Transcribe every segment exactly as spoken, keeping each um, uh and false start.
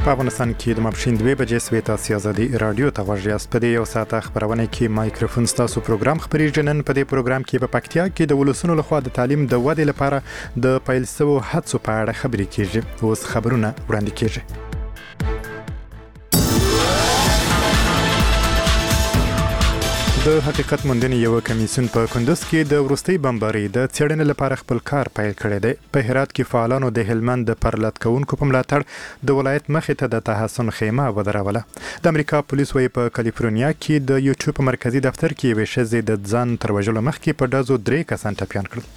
په افغانستان کې د ماپښین دوه بجې سوي تاسو ازادي رادیو ته غوږ یاست. په دې یو ساعت خبرونه کې مایکروفون تاسو پروګرام خبري جنن. په دې پروګرام کې په پکتیا کې د ولسونو لخوا د تعلیم د ودې لپاره د پیل شوو هڅو په اړه خبرې کیږي. اوس خبرونه وړاندې کیږي. د حقیقت موندنې یو کمیسیون په کندوز کې د ورستي بمباري د څېړنې لپاره خپل کار پیل کړی دی. په هرات کې فعالانو د هلمند د پرلط کوونکو په ملاتړ د ولایت مخې ته د تحسن خیمه ودروله. د امریکا پولیس وايي په کالیفورنیا کې د یوټیوب مرکزی دفتر کې یوې ښځې د ځان تر وژلو مخکې په ډزو درې کسان ټپیان کړل.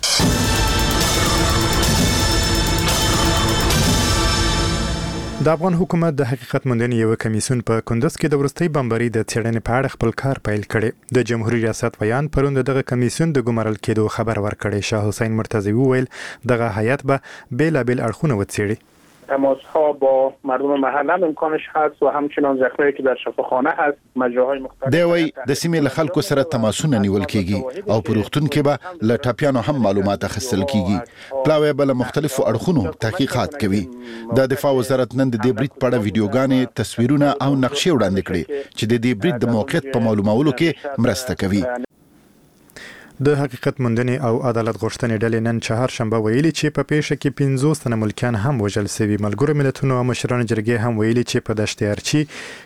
د افغان حکومت د حقیقت موندنې یو کمیسیون په کندوز کې د ورستي بمباري د څېړنې په اړه خپل کار پیل کړی. د جمهوریت ریاست ویان پرون دغه کمیسیون د ګمارل کېدو خبر ورکړی. شاه حسین مرتضوی وویل دغه هیئت به بیلابیل اړخونه وڅېړي. تماس ها با مردم محل هم امکانش هست و همچنان زخمایی که در شفاخانه هست مجراهای مختلف دی وی د سیمې له خلکو سره تماسونه نیول کیږي او په روغتون کې به له ټاپیانو هم معلومات اخیستل کیږي. پلاوی به له مختلفو اړخونو تحقیقات کوي. د دفاع وزارت نن د دې برید په اړه ویډیوګانې، تصویرونه او نقشې وړاندې کړې چې د دې برید د موقعیت په معلومولو کې مرسته کوي. د حقیقت موندنې او عدالت غوښتنې ډلې نن چهارشنبه ویلي چې په پیښه کې پنځوس تنه ملکیان هم وژل شوي. ملګرو ملتونو او مشرانو جرګې هم ویلي چې په دشت ارچي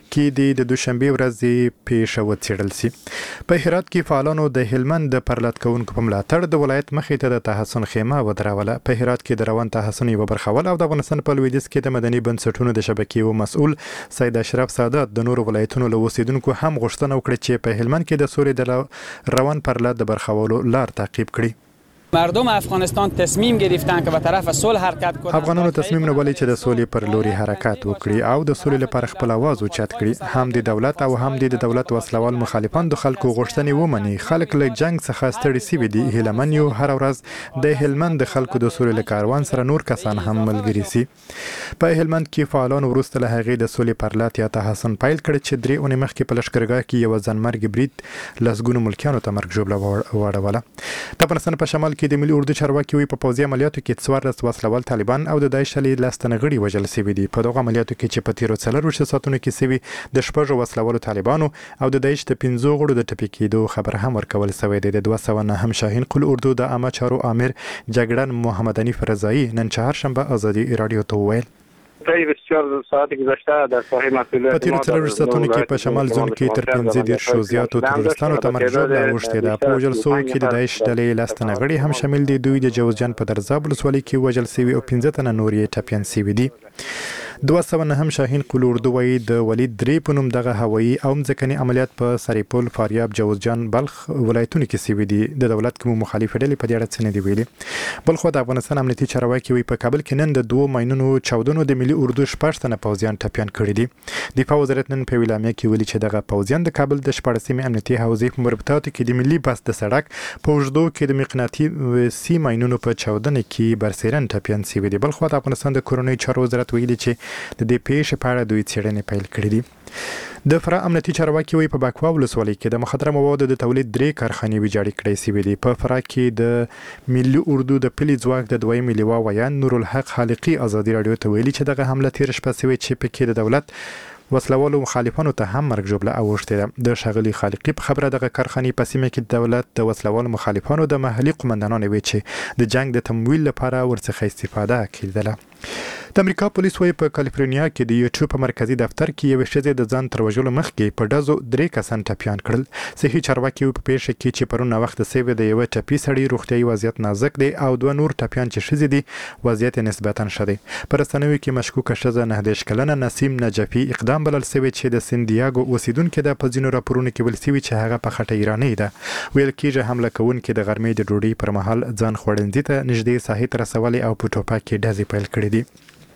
کې د دوشنبه ورځې پیښه وڅېړل شي. په هرات کې فعالانو د هلمند د پرلط کوونکو په ملاتړ د ولایت مخې ته د تحسن خیمه ودروله. په هرات کې د روان تحسن یو برخه ول او د افغانستان په لویدیځ کې د مدني بنسټونو د شبکې او مسؤل سید اشرف سادات د نورو ولایتونو له اوسیدونکو هم غوښتنه وکړه چې په هلمند کې د سولې د روان پرلط د برخه لار تعقیب کړي. مردم افغانستان تصمیم گرفتن که به طرف صلح حرکت کنند. افغانانو تصمیم نیولی چې د سولې پر لوري حرکت وکړي او د سولې لپاره خپل आवाज اوچت کړي. هم د دولت او هم د دولت وسلوال مخالفان د خلکو غوښتنې ومني. خلک له جنگ څخه ستړي شوي دي. هیلمن یو هر ورځ د هلمند د خلکو د سولې له کاروان سره نور کسان هم ملګري سي. په هلمند کې فعالانو وروسته له هغې د سولې پرلط یا تحسن پیل کړ چې درې اونۍ مخکې په لښکرګاه کې یو ځانمرګي برید لسګونو ملکیانو ته مرګ ژوبله واړوله. د افغانستان په شمال کې د ملي اردو چارواکي وي په پوځي عملیاتو کې څوارلس وسلوال طالبان او د داعش ډلې لس تنه غړي وژل شوي دي. په دغه عملیاتو کې چې په تیرو څلرویشتو ساعتونو کې شوي د شپږو وسلوالو طالبانو او د داعش د پنځو غړو د ټپي کېدو خبر هم ورکول شوی دی. د دوه سوه نهم شاهین قل اردو د عامه چارو امیر جګړن محمد حنیف رضایی نن چهارشنبه ازادي رادیو ته وویل بسیار ساعت گذشته در ساحه مسئولیت په تیرو څلرویشتو ساعتونو کې په شمال زون کې تر پنځه دېرشو زیاتو تروریستانو ته مرګ ژوبله اوښتې ده. په وژل شوو کې د داعش ډلې لس تنه غړي هم شامل دي. دوی د جوزجان په درزاب ولسوالۍ کې وژل شوي او پنځه تنه نور یې ټپیان شوي دي. دوه سوه نهم شاهین قل اردو وایي د ولید درې په نوم دغه هوایي او مځکني عملیات په سریپول، فاریاب، جوزجان، بلخ ولایتونو کې شوي دي. د دولت کوم مخالفې ډلې په دې اړه څه نه دي ویلي. بلخو د افغانستان امنیتي چارواکي وایي په کابل کې نن د دوو ماینونو چاودنو د ملي اردو شپږ تنه پوځیان ټپیان کړي دي. دفاع وزارت نن په اعلامیه کې ویلي چې دغه پوځیان د کابل د شپاړسمې امنیتي حوزې په مربوطاتو کې د ملي بس د سړک په اوږدو کې د مقناطیسي ماینونو په چاودنه کې برسېرن ټپیان شوي دي. بلخو د افغانستان د کورنیو چارو وزارت ویلي چې د دې پیښې په اړه دوی څېړنې پیل کړې دي. د فراه امنیتي چارواکي وایي په بکوا ولسوالۍ کې د مخدره موادو د تولید درې کارخانې ویجاړې کړې شوې دي. په فراه کې د ملي اردو د پلي ځواک د دویمې لواء ویان نورالحق خالقي ازادي رادیو ته ویلي چې دغه حمله تېره شپه شوې چې پکې د دولت وسلوالو مخالفانو ته هم مرګ ژوبله اوښتې ده. د ښاغلي خالقي په خبره دغه کارخانې په سیمه کې دولت د وسلوالو مخالفانو د محلي قومندانانو وی چې د جنگ د تمویل لپاره ورڅخه استفاده کېدله. د امریکا پولیس وايي په کالیفورنیا کې د یوټیوب په مرکزی دفتر کې یو ښځې د ځان تر وژلو مخکې په ډزو درې کسان ټپیان کړل. صحي چارواکي په پیښه کې چې پرون وخت سوي د یو ټپي سړي روغتیايي وضعیت نازک دی او دوه نور ټپیان چې ښځې دي وضعیت نسبتا ښه دی. په رسنیو کې مشکوکه ښځه نهه دېرش کلنه نسیم نجفي اقدام بلل شوی چې د سندیاګو اوسیدونکو د په ځینو راپورونو کې ویل شوي چې هغه په خټه ایرانۍ ده. ویل کېږي حمله کوونکې د غرمې د ډوډۍ پر مهال ځان خوړنځي ته نږدې ساحې ته رسولې او په ټوپک کې ډزې پیل کړې دي.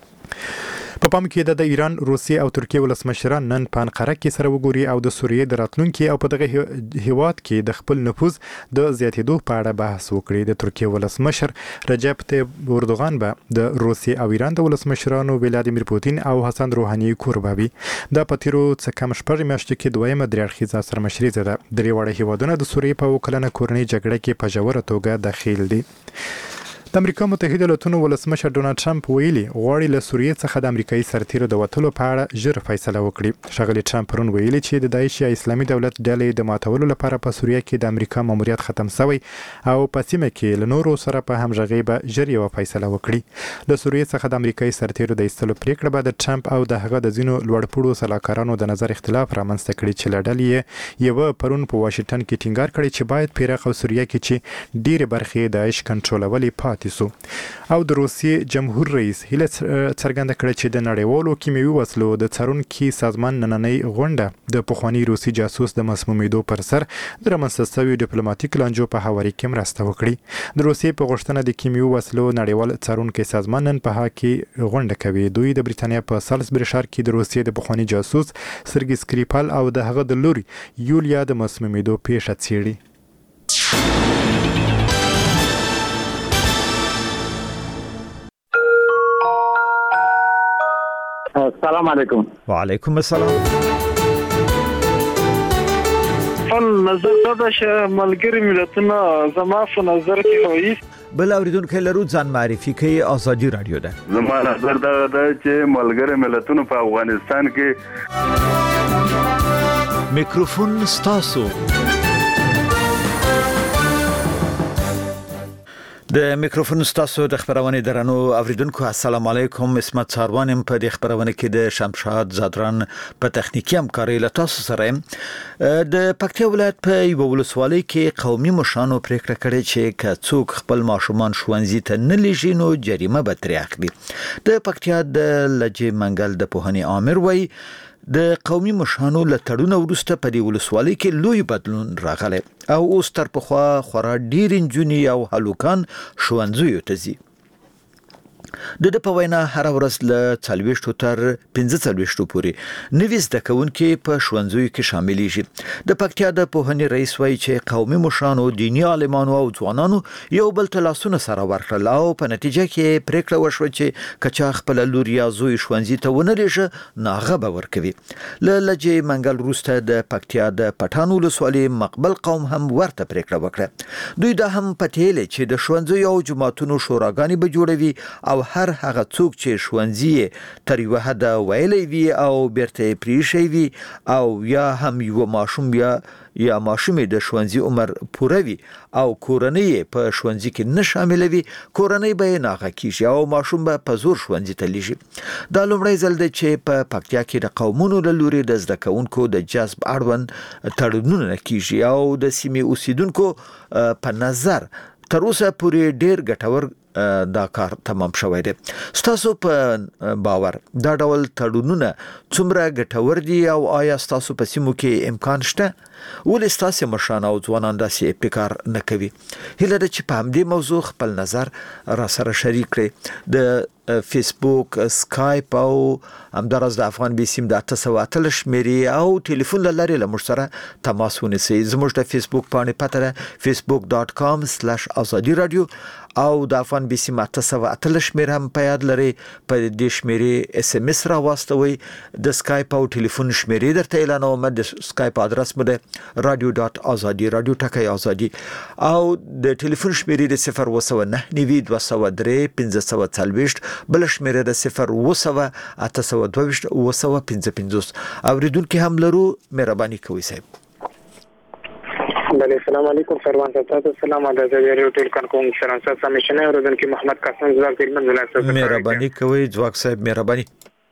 په پام کې د ایران، روسیې او ترکیې ولسمشران نن په انقره کې سره وګوري او د سوریې د راتلونکي او په دغه هیواد کې د خپل نفوذ د زیاتېدو په اړه بحث وکړي. د ترکیې ولسمشر رجب طیب اردوغان به د روسیې او ایران د ولسمشرانو ولادیمیر پوتین او حسن روحاني کوربه وي. دا په تیرو څه کم شپږ میاشتو کې دویمه درې اړخیزه سرمشریزه ده. درې واړه هیوادونه د سوریې په وکلنه کورنۍ جګړه کې په ژوره توګه دخیل دي. د د امریکا متحده ایالاتونو ولسمشر ډونالد ټرمپ ویلي غواړي له سوریې څخه د امریکایي سرتیرو د وټلو په اړه ژر فیصله وکړي. ښاغلي ټرمپ پرون ویلي چې د داعش یا اسلامي دولت ډلې د ماتولو لپاره په سوریه کې د امریکا ماموریت ختم شوی او په سیمه کې له نورو سره په همغږۍ به ژر یو فیصله وکړي. له سوریې څخه د امریکایي سرتیرو د ایستلو پریکړه به د ټرمپ او د هغه د ځینو لوړپوړو سلاکارانو د نظر اختلاف رامنځته کړي چې له ډلې یو پرون په واشنگټن کې ټینګار کړی چې باید په عراق او سوریه کې چې ډېرې برخې داعش کنټرولولې پاتې سو. او د روسیې جمهور رئیس هیله څرګنده کړه چې د نړیوالو کیمیاوي وسلو د څارونکي سازمان نننۍ غونډه د پخواني روسي جاسوس د مسمومیدو پر سر د رامنځته شوي ډیپلوماټیک لانجو په هواري کې مرسته وکړي. د روسیې په غوښتنه د کیمیاوي وسلو نړیوال څارونکي سازمان نن په هغه کې غونډه کوي. دوی د بریتانیا په سالزبری ښار کې د روسیې د پخواني جاسوس سرګي سکریپال او د هغه د لوري یولیا د مسمومیدو پیښه څیړي. السلام علیکم. وعلیکم السلام. فل نظر دا چې ملګری ملتونه زما په نظر کې وایي بل اوریدونکو لرو ځان معرفي کوي. ازادي رادیو ده. زما نظر دا ده چې ملګری ملتونه په افغانستان کې میکروفون ستاسو. د میکروفون ستاسو د خبرونه درنو اوریدونکو السلام علیکم. اسمت ساروانم په د خبرونه کې د شمشاد زادران په تخنیکی همکاري له تاسو سره. د پکتیا ولایت په یو ولسوالۍ کې قومي مشرانو پریکړه کړې چې که څوک خپل ماشومان ښوونځي ته نه لیږي نو جریمه به ترې اخلي. د پکتیا د لجې منګل د پوهنې امر وایي د قومي مشرانو له تړون وروسته په دې ولسوالۍ کې لوی بدلون راغلی او اوس تر پخوا خورا ډېر نجونې او هلوکان ښوونځیو ته ځي. د د په وینا هر ورځ له څلوېښتو تر پنځه څلوېښتو پورې نوي زده کوونکي په ښوونځیو کې شاملیږي. د پکتیا د پوهنې رئیس وایي چې قومي مشرانو، دیني عالمانو او ځوانانو یو بل ته لاسونه سره ورکړل او په نتیجه کې پریکړه وشوه چې کچا خپل لور یا زوی ښوونځي ته ونه لیږي ناغه به ورکوي. له لجې منګل وروسته د پکتیا د پټان ولسوالۍ مقبل قوم هم ورته پریکړه وکړه. دوی دا هم پټیلې چې د ښوونځیو او جماعتونو شوراګانې به جوړوي او هر هغه څوک چې ښوونځي تر یو حده ویلی وي او بیرته یې پریښی وي او یا هم یو ماشوم یا یا ماشومې د ښوونځي عمر پوره وي او کورنۍ په ښوونځي کې نه شاملوي، کورنۍ به یې ناغه کیږي او ماشوم به په زور ښوونځي ته لیږي. دا لومړی ځل دی چې په پکتیا کې د قومونو له لوري د زده کوونکو د جذب اړوند تړونونه کیږي او د سیمې اوسیدونکو په نظر تر اوسه پورې ډېر ګټور دا کار تمام شوی دی. ستاسو په باور دا ډول تړونونه څومره ګټور دي او آیا ستاسو په سیمو کې امکان شته؟ ولې ستاسو مشران او ځوانان داسې ابتکار نه کوي؟ هیله ده چې په همدې موضوع خپل نظر را سره شریک کړئ. د فیسبوک، سکایپ او همداراز د افغان بي سیم د اته سوه اتلس شمیرې او ټلیفون له لارې له موږ سره تماس ونیسئ. زموږ د فیسبوک پاڼې پته ده فیسبوک ډاټ کام سلاش ازادي رادیو او د افغان بي سیم اته سوه اتلس شمیره هم په یاد لرئ. په دې شمیرې اس ام اس را واستوئ. د سکایپ او ټلیفون شمیرې درته اعلانوم. د سکایپ ادرس مو ده رادیو ډاټ ازادي رادیو ټکی ازادي او د ټلیفون شمیرې د صفر اوه سوه نهه نوي دوه سوه درې پنځه سوه څلوېښت بل شمیره د صفر اوه سوه اته سوه دوه ویشت اوه سوه پنځه پنځوس. اوریدونکي هم لرو، مهرباني کوئ صاحب. بله السلام علیکم سروان صاحب. السلام علیکم ریو ټول کان کوم سلام صاحب سمیشنه اوریدونکي محمد قاسم زواک دې منځ لاسه. مهرباني کوئ ځواک صاحب، مهرباني.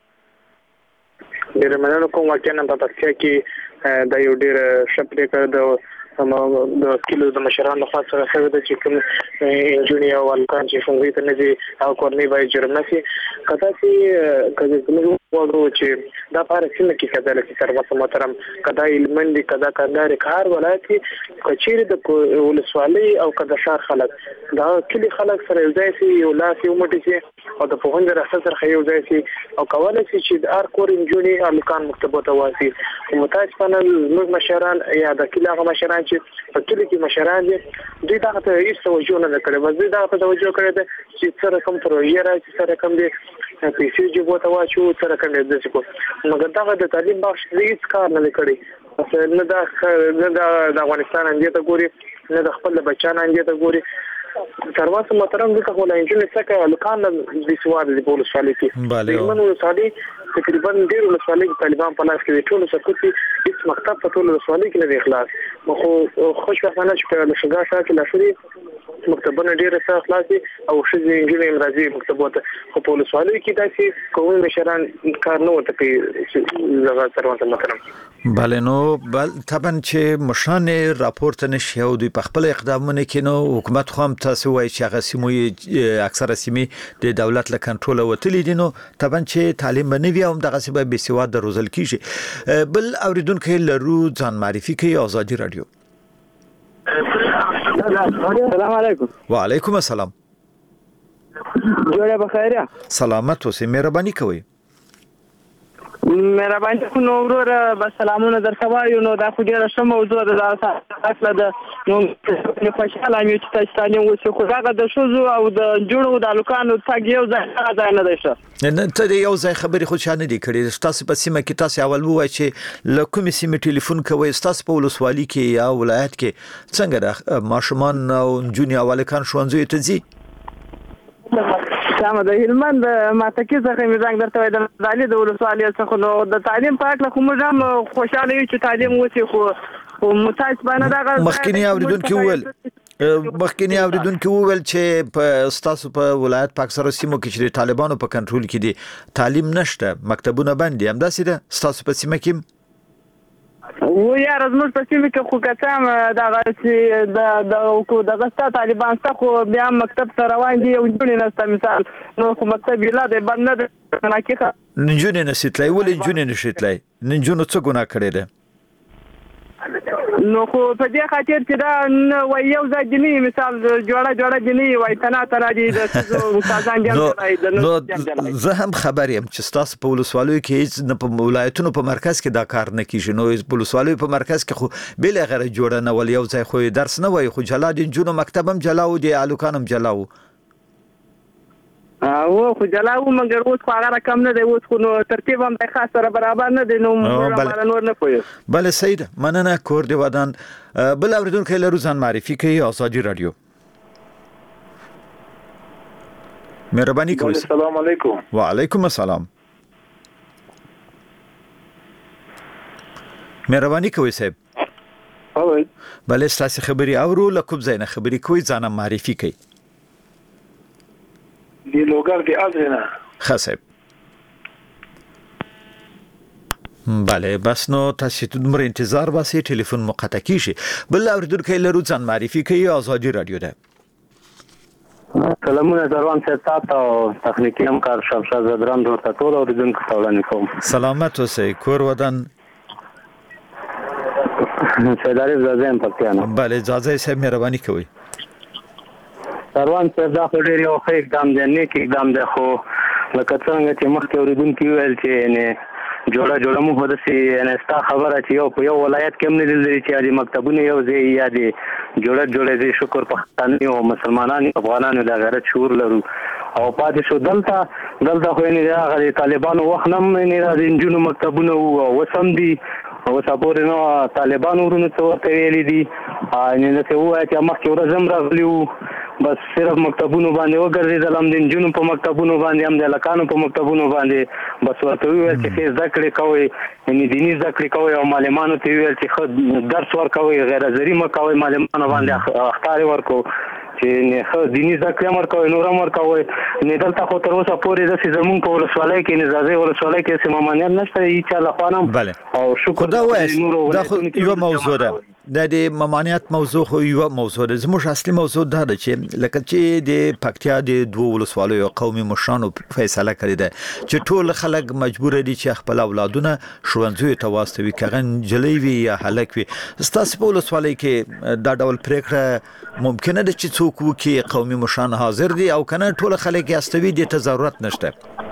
ډېر مننه کوم. واقعا په پکتیا کې د یو ډېر ښه پریکړه د د کلو د مشرانو لخوا سره شوې ده چې کوم انجونې او هلکان چې ښوونځي ته نه ځي او کورنۍ باید جرم نه شي. که داسې که زموږ وغواړو چې دا په هره سیمه کې کېدلی شي سروت محترم، که دا هلمند وي، که دا کندهار وي، که هر ولایت وي، که چیرې د ولسوالۍ او که د ښار خلک دا کلي خلک سره یو ځای شي، یو لاس یې وموټی شي او د پوهنې د ریاست سره یو ځای شي او کولی شي چې د هر کور انجونې هلکان مکتبو ته واسي. متاسفانه زموږ مشران یا د کلي هغه مشران چې په کلي کې مشران دي دوی دغه ته هېڅ توجه نه ده کړې. بس دوی دغه ته توجه کړې ده چې څه رقم پروژې راشي، څه رقم دې پیسې جیبو ته واچو، څه رقم دې داسې کړو. مګر دغه د تعلیم بخش هېڅ کار نه دی کړی. نه د افغانستان اندې ته ګوري، نه د خپل بچیانو اندې ته ګوري. ترواس محترم دغه ولا انجن څخه لکان د سواد د پولیس فعالیت دغه نو سادي تقریبا ډیر ولسوالۍ طالبان په لاس کې ټول سکوتي هیڅ مکتب په ټول ولسوالۍ کې نه اخلاص مخ خوش وخانه چې له شګا سره کې لاسري مکتبونه ډیر سره اخلاصي او شې انجینر راځي مکتبونه په ولسوالۍ کې داسې کومي مشران کار نه وته کوي زغا ترواس محترم بله نو بل طبعا چې مشان راپورټ نشي او د خپل اقدامونه کې نو حکومت خو هم تاسو وایي چې هغه سیمې اکثره سیمې د دولت له کنټرول وتلې دي نو طبعا چې تعلیم بنوي هم دغه څه به بسواد روزل کیږي بل اوریدونکو لرو ځان معرفي کوي آزادي رادیو السلام علیکم وعلیکم السلام جوړه بخیره سلامت اوسئ مهرباني کوئ مهرباني کو نو ورور بس سلامونه درته وایو نو دا خو ډیره ښه موضوع ده دا اصله ده نو خوشاله مې چې تاسو تعلیم وسو خو هغه د شوزو او د جوړو د الکانو تاګ یو ځای ځای نه دی ښه نه ته د یو ځای خبرې خو چا نه دی کړې تاسو په سیمه کې تاسو اول ووایي چې له کومې سیمې ټلیفون کوئ تاسو په ولسوالۍ کې یا ولایت کې څنګه د ماشومان او نجونې او الکان ښوونځیو ته ځي سم د هلمند ماتکی څخه مې څنګه درته وای د دالي د ولسوالۍ څخه نو د تعلیم په اړه کوم ځم خوشاله یو چې تعلیم وسی خو او متاسفانه دا مخکینی اوریدونکو ول مخکینی اوریدونکو ول چې په ستاسو په ولایت په اکثره سیمو کې چې طالبانو په کنټرول کې دي تعلیم نشته مکتبونه بند دي هم داسې ده ستاسو په سیمه کې و یا رزموږ په سیمه کې خو کتم دا چې د د دغه طالبان څخه بیا مکتب ته روان دي او جوړ نه مثال نو خو مکتب ویلا د بند نه نه کیخه نجونې نشیتلای ولې نجونې نشیتلای نجونو څه ګناه کړی ده نو خو په دې خاطر چې دا وای یو ځای دي مثال جوړه جوړه دي وای تنا تنا دي د استادان دي نو زه هم خبر یم چې تاسو په ولسوالۍ کې نه په ولایتونو په مرکز کې دا کار نه کیږي نو په ولسوالۍ په مرکز کې خو بل غره جوړه نه ول یو ځای خو درس نه وای خو جلا دي جنو مکتبم جلاو دي الوکانم جلاو او خو جلاو مګر اوس خو هغه کم نه دی اوس خو نو ترتیب هم د خاص سره برابر نه دی نو نور نه پوي بله سید مننه کور دی ودان بل اوریدونکو له روزان معرفي کوي آزادي رادیو مهرباني کوئ السلام علیکم وعلیکم السلام مهرباني کوئ صاحب اوه بله ستاسو خبري اورو لکوب زینه خبري کوئ ځان معرفي کوي دی لوګر دی ازنه خاصه بله بس نو تاسو ته مر انتظار واسي ټلیفون مقطع کیږي بل اوریدونکو له روزان معرفي کوي آزادي رادیو ده سلامونه دروان ستا او تخنیکی همکار شمشاد زدران ورته ټول اوریدونکو ته وړاندې کوم سلامت اوسئ کور ودان سیداری زازم پکتیانو بله اجازه صاحب مهرباني کوئ دروان ستا خو ډیر یو ښه اقدام دی نیک اقدام دی خو لکه څنګه چې مخکې اوریدونکي ویل چې نه جوړه جوړه مو هدسي نه ستا خبره چې یو په یو ولایت کې هم نه لري چې د مکتبونو یو ځای یا د جوړه جوړه دي شکر پښتانه او مسلمانانو افغانانو د غیرت شعور لرو او پاتې شو دلته دلته خو نه راغلي طالبانو وخت نه نه راځي جنو مکتبونه او وسم دي او صبر نو طالبانو ورونو ته ورته ویلي دي نه څه وایي چې مخکې ورځم راغلیو بس صرف مکتبونو باندې وګرځیدل هم د جنونو په مکتبونو باندې هم د لکانو په مکتبونو باندې بس ورته ویل چې زده کړې کوي یعنی دیني زده کړې کوي او معلمانو ته ویل چې درس ورکوي غیر ضروري مکوي معلمانو باندې اختار ورکو چې نه خو دیني زده کړې ورکوي نور هم ورکوي نه دلته خو تر اوسه پورې د زمون په ولسوالۍ کې نزازي ولسوالۍ کې سم ممانعت نشته هیڅ لا خانم او شکر دا وایي دا خو یو موضوع ده د دې ممانعت موضوع خو یو موضوع ده زموږ اصلي موضوع دا ده چې لکه چې د پکتیا د دوه ولسوالیو قومي مشرانو فیصله کړې ده چې ټول خلک مجبور دي چې خپل اولادونه ښوونځیو ته واستوي کغن جلوي وي یا هلک وي ستاسو په ولسوالۍ کې دا ډول پریکړه ممکنه ده چې څوک وکړي قومي مشران حاضر دي او کنه ټول خلک یاستوي د ته ضرورت نشته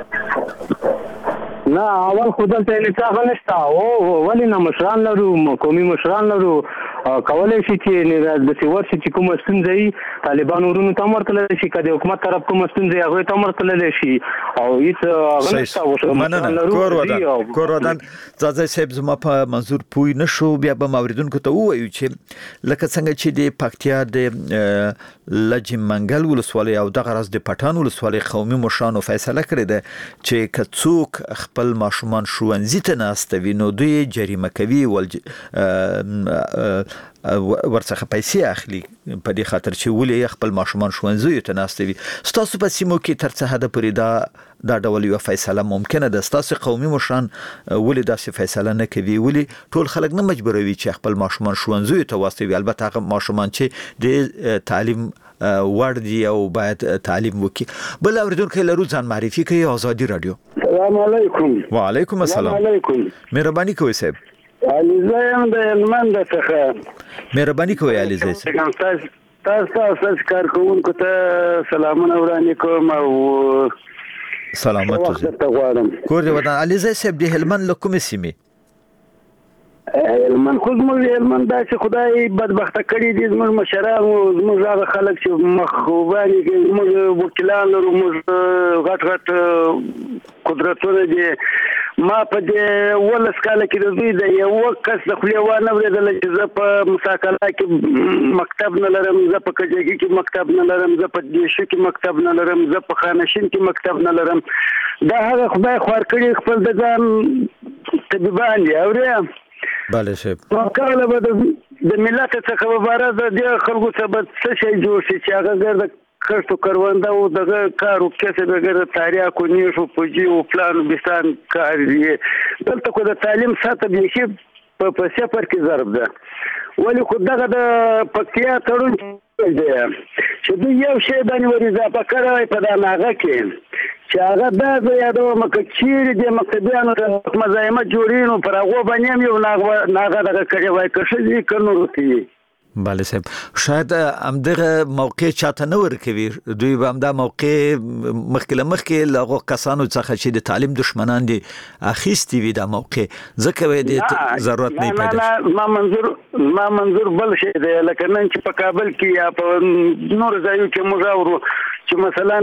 نه اول خودل ته نڅاغ نشته او ولی نه مشران لرو قومي مشران لرو کولای شي چې د سیور شي چې کوم ستونزې طالبان ورونو ته ورتللی شي، که د حکومت طرف کوم ستونزې هغوی ته ورتللی شي او هیڅ هغه نشته. مننه. کور ودان کور ودان ځاځی صاحب زما په منظور پوه نه شو، بیا به اوریدونکو ته ووایو چې لکه څنګه چې د پکتیا د لجه منګل ولسوالۍ او دغه راز د پټان ولسوالۍ قومي مشرانو فیصله کړې ده چې که څوک خپل ماشومان ښوونځي ته نه استوي نو دوی جریمه کوي ول ورڅخه پیسې اخلي په دې خاطر چې ولې خپل ماشومان ښوونځي ته نه استوي. ستاسو په سیمو کې تر څه حد پورې دا دا ډول یو فیصله ممکنه ده؟ ستاسو قومي مشران ولې داسې فیصله نه کوي؟ ولې ټول خلک نه مجبوروي چې خپل ماشومان ښوونځي ته واستوي؟ البته هغه ماشومان چې د تعلیم وړ دي او باید تعلیم وکړي. بل اوریدونکو لرو ځان معرفي کوي. آزادي رادیو. السلام علیکم. وعلیکم السلام. علیکم. مهرباني کوئ صاحب. علیزه یم د هلمند څخه. مهرباني کوئ علیزه صاحب. تاسو تاسو کار کوونکو ته سلامونه وړاندې کوم او سلامت اوسئ. کور دې ودان. علیزه صاحب د هلمند له کومې سیمې؟ هلمند خو زموږ هلمند داسې خدای بدبخته کړي دي زموږ مشران او زموږ هغه خلک چې مخوباني کوي، زموږ وکیلان لرو، موږ غټ غټ قدرتونه دي. ما په دې ولس کاله کې د دوی د یو کس د خولې وانه اورېدله چې زه په مساکلا کې مکتب نه لرم، زه په کجکي کې مکتب نه لرم، زه په دیشو کې مکتب نه لرم، زه په خانشین کې مکتب نه لرم. دا هغه خدای خوار کړي خپل د ځان طبیبان دي. اورې بله صاحب. کله به د ملت څخه مبارزه د دې خلکو څخه به څه شی جوړ شي چې هغه ګرد خښتو کرونده او دغه کار او کسب ګرد تاریخ او نیشو پوجي او پلان بستان کار دی. دلته کو د تعلیم ساته بیخي په سفر کې ضرب ده. ولی خو دغه د پکتیا تړون دی چې دوی یو شی باندې ور اضافه کړی په دا ناغه کې چې هغه دا زه یادوم که چیرې د مکتبیانو د مزاحمت جوړي نو پر هغو باندې هم یو ناغه دغه کړی وای که ښځې که نورو ته وي. بله صاحب. شاید همدغه موقع چاته نه ورکوي، دوی به همدا موقع مخکې له مخکې له هغو کسانو څخه چې د تعلیم دشمنان دي اخیستي وي دا موقع، ځکه به د ضرورت نه پیدا شي. ما منظور ما منظور بل شی دی، لکه نن چې په کابل کې یا په نورو ځایو کې موږ اورو چې مثلا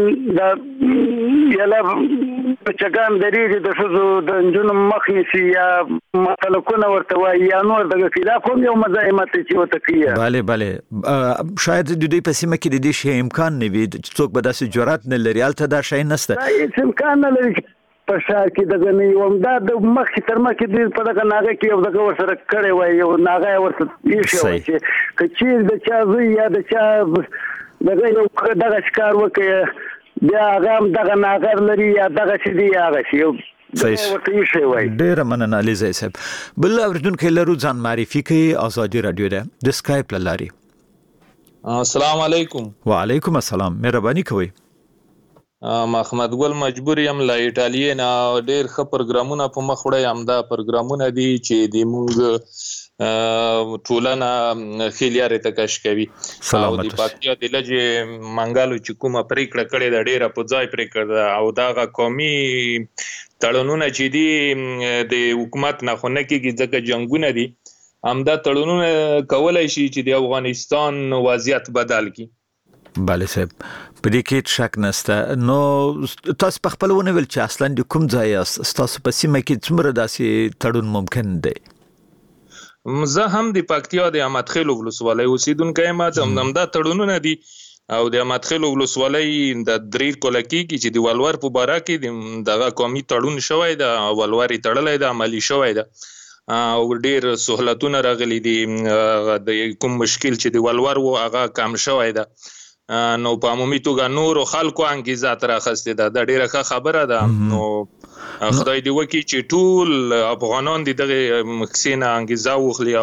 د یلا بچګان درېږي د ښځو د نجونو مخ نیسي یا مطلقونه ورته وایي یا نور دغه دا کوم یو مزاحمت چې ورته کوي. بله بله. شاید د دوی په سیمه کې د دې شی امکان نه وي چې څوک به داسې جرأت نه لري. هلته دا شی نشته. هېڅ امکان نه لري په ښار کې دغه نه یو همدا د مخکې تر مخکې دوی په دغه ناغه کې یو دغه ورسره کړی وای، یو ناغه یې ورته ایښی وای چې که چیرې د چا زوی یا د چا دغه یو دغه ښکار وکړي بیا هغه هم دغه ناغه لري یا دغه شي دی یا هغه شي ډیره مننه علیزه صاحب. بل اوریدونکو لرو ځان معرفي کوي. آزادي رادیو ده د سکایپ لاري. السلام علیکم. وعلیکم السلام. مهرباني کوئ. محمد ګل مجبور یم له ایټالیا نه. ډیر ښه پروګرامونه په مخ وړی. همدا پروګرامونه دي چې د موږ ټولنه ښې لارې ته کش کوي. او د پکتیا د لجې منګلو چې کومه پرېکړه کړې ده ډیره په ځای پرېکړه ده، او دغه قومي تړونونه چې دي د حکومت نه خو نه کېږي ځکه جنګونه دي، همدا تړونونه کولی شي چې د افغانستان وضعیت بدل کړي. بله صاحب، په دې کې شک نشته. نو تاسو په خپل ونه ویل چې اصلا د کوم ځای یاست؟ ستاسو په سیمه کې څومره داسې تړون ممکن دی؟ زه هم د پکتیا د احمدخیلو ولسوالۍ اوسېدونکی یم. همدا تړونونه دي او د احمدخیلو ولسوالۍ د درې کلکې کې چې د ولور په باره کې دغه قومي تړون شوی ده، ولور یې تړلی ده، عملي شوی ده او ډېر سهولتونه راغلي دي. د کوم مشکل چې د ولور و هغه کم شوی ده. نو په عمومي توګه نورو خلکو انګیزه تر اخیستې ده. دا ډېره ښه خبره ده. نو خدای دې وکړي چې ټول افغانان د دغه کیسې نه انګیزه واخلي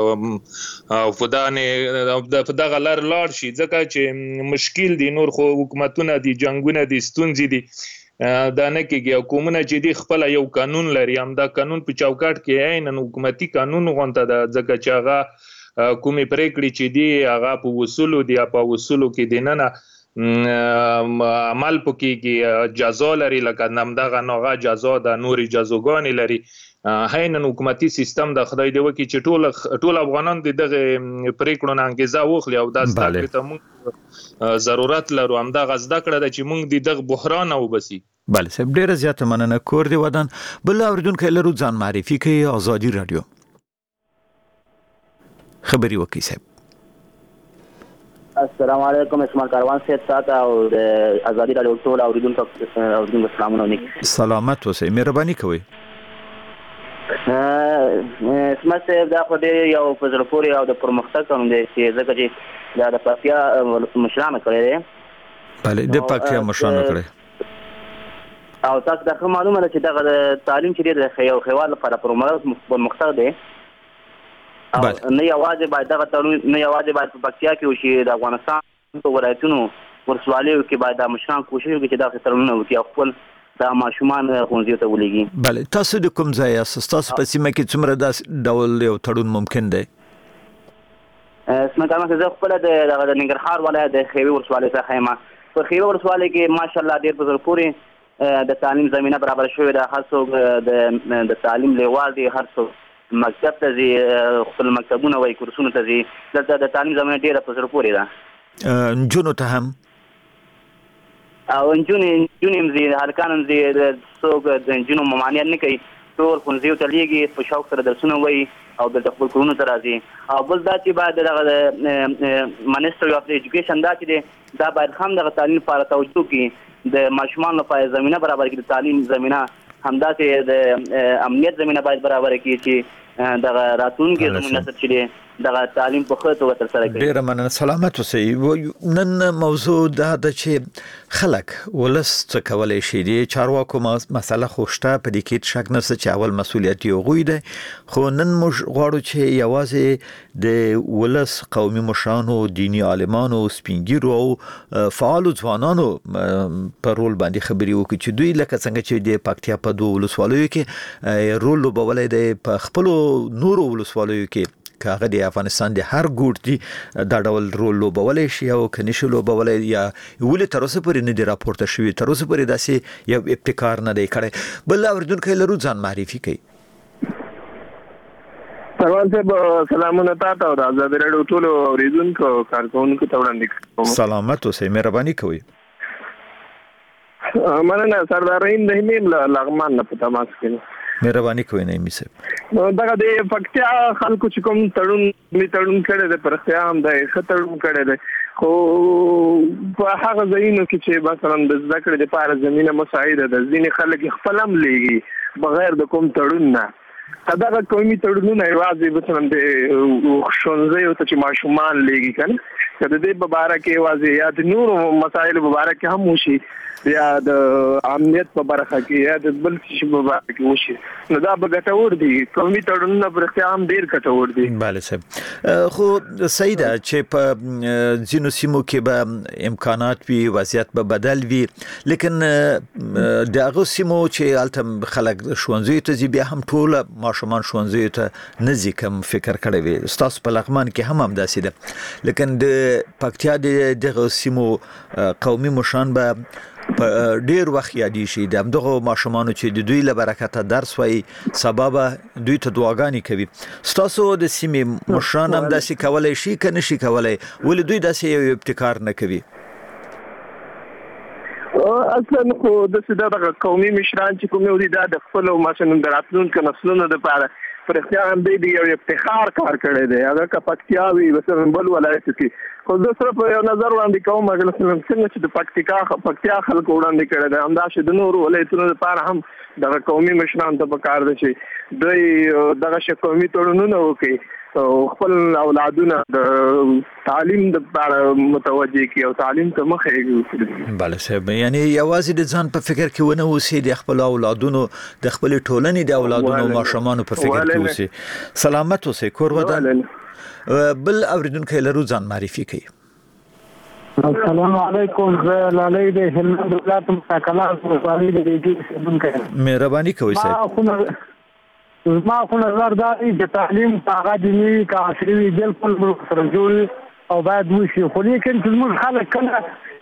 او په دغه لار لاړ شي، ځکه چې مشکل دي. نور خو حکومتونه دي، جنګونه دي، ستونزې دي، دا نه کېږي. او قومونه چې دي خپله یو قانون لري، همدا قانون په چوکاټ کې عیناً حکومتي قانون غونته ده، ځکه چې هغه کومې پرېکړې چې دي هغه په اصولو دي، په اصولو کې دننه عمل پکې کې جزا لري لکه نمدغه نوغه جزا د نوري جزاګانې لري هاینن حکومتي سیستم د خدای دی وکي چې ټول ټول افغانان دغه پریکړو نه انګیزه واخلي او د ستاسو ته موږ ضرورت لرو هم د غزدا کړه چې موږ دغه بحران او بسی بله صاحب ډیره زیاته مننه کور دی ودان بل اوریدونکو لرو ځان معرفي کوي آزادي رادیو خبري وکي صاحب السلام علیکم اسماعیل کاروان صاحب تاسو او آزادي رادیو ټول اوریدونکو اوریدونکو سلامونه نیک سلامت اوسئ مهرباني کوئ اسماعیل صاحب دا خو ډېر یو په زړه پورې او د پرمختګ کوم دی چې ځکه چې دا د پکتیا مشرانو کړی دی بله د پکتیا مشرانو کړی او تاسو ته ښه معلومه ده چې دغه د تعلیم چې دی د یو هېواد لپاره پرمختګ دی او نه یوازې باید دغه تړون نه یوازې باید په پکتیا کې وشي د افغانستان په ولایتونو ولسوالیو کې باید د مشران کوشش وکړي چې دغه تړونونه وکړي او خپل دا ماشومان ښوونځیو ته ولېږي بله تاسو د کوم ځای یاست ستاسو په سیمه کې څومره داسې ډول یو تړون ممکن دی اسماعیل کاروان زه خپله د دغه د ننګرهار ولایت د خیوي ولسوالۍ څخه یم په خیوي ولسوالۍ کې ماشاءالله ډېر په زړه پورې د تعلیم زمینه برابره شوې ده هر څوک د تعلیم لیوال دی هر څوک مکتب ته ځي خپل مکتبونه وایي کورسونو ته ځي دلته د تعلیم زمینه ډېره په زړه پورې ده نجونو ته هم او نجونې نجونې هم ځي هلکان هم ځي څوک د نجونو ممانعت نه کوي ټول ښوونځیو ته لېږي په شوق سره درسونه وایي او دلته خپل کورونو ته راځي او بل دا چې باید دغه د منسټر اف ایجوکیشن دا چې دی دا باید هم دغه تعلیم لپاره توجه کړي د ماشومانو لپاره زمینه برابر کړي د تعلیم زمینه همداسې د امنیت زمینه باید برابر کړي چې دغه راتلونکي زموږ نسل چې دی دغه تعلیم په ښه توګه ترسره کړي ډېره مننه سلامت اوسئ نن موضوع دا ده چې خلک ولس څه کولی شي د چارواکو مسله خو شته په دې کې شک نشته چې اول مسؤلیت یې هغوی دی خو نن موږ غواړو چې یوازې د ولس قومي مشرانو دیني عالمانو سپین ږیرو او فعالو ځوانانو په رول باندې خبرې وکړي چې دوی لکه څنګه چې د پکتیا په دوو ولسوالیو کې رول لوبولی دی په خپلو نورو ولسوالیو کې که هغه د افغانستان د هر ګوټ دي دا ډول رول لوبولی شي او که نشي لوبولی یا ولې تر اوسه پورې نه دي راپورته شوي تر اوسه پورې داسې یو ابتکار نه دی کړی بل اورېدونکی لرو ځان معرفي کوي سلام صاحب سلامونه تاسو او د آزادي راډیو ټولو اوریدونکو کارکونکو ته وړاندې کوم سلامت اوسئ مهرباني کوئ مننه سردار رحیم دهمیم لغمان نه په تماس کې مهرباني کوئ نعیمي صاحب دغه د پکتیا خلکو چې کوم تړون می تړون کړی دی پرختیا هم دی ښه تړون کړی دی خو په هغه ځایونو کې چې مثلا د زده کړې دپاره زمینه مساعده ده ځینې خلک خپل هم لیږي بغیر د کوم تړون نه دغه قومي تړونونه یوازې مثلا د ښوونځیو ته چې ماشومان لیږي که نه که د دې په باره کې یوازې یا د نورو مسایلو په باره کې هم وشي یا د امنیت په برخه کې یا د بل شي په برخه کې وشي نو دا به ګټور دي قومي تړونونه په رښتیا هم ډېر ګټور دي بله صاحب خو صحیح ده چې په ځینو سیمو کې به امکانات وي وضعیت به بدل وي لیکن د هغو سیمو چې هلته خلک ښوونځیو ته ځي بیا هم ټوله ماشومان ښوونځیو ته نه ځي کوم فکر کړی وي ستاسو په لغمان کې هم همداسې ده لیکن د پکتیا د دغه سیمو قومي مشران به په ډیر وخت یادی شي د همدغه ماشومانو چې د دوی له برکته درس وایي سبا به دوی ته دعاګانې کوي ستاسو د سیمې مشران هم داسې کولی شي که نه شي کولی ولې دوی داسې یو ابتکار نه کوي اصلا خو داسې دغه قومي مشران چې کوم دي دا د خپلو مثلا د راتلونکو نسلونو دپاره په رښتیا هم دی د یو افتخار کار کړی دی هغه که پکتیا وي مثلا بل ولایتو کې خو زه سره په یو نظر وړاندې کوم مثلا څنګه چې د پکتیکا پکتیا خلکو وړاندې کړی دی همداسې د نورو ولایتونو لپاره هم دغه قومي مشرانو ته پکار ده چې دوی دغه شی قومي تړونونه وکړي او خپل اولادونه د تعلیم لپاره متوجه کړي او تعلیم ته مخه کړي بله صاحب یعنی یوازې د ځان په فکر کې ونه اوسي د خپل اولادونو د خپل ټولنې د اولادونو ماشومانو په فکر کې اوسي سلامت اوسئ کور ودان بل اوریدونکی لرو ځان معرفي کوي السلام علیکم زه لالی د هلمند ولایت مشکلات ولسوالۍ د ریډیو اوسیدونکی مهرباني کوئ صاحب زما خو نظر دا دی چې تعلیم هغه دیني که عصري وي بلکل سره جوړ او باید وشي خو لیکن چې زموږ خلک کله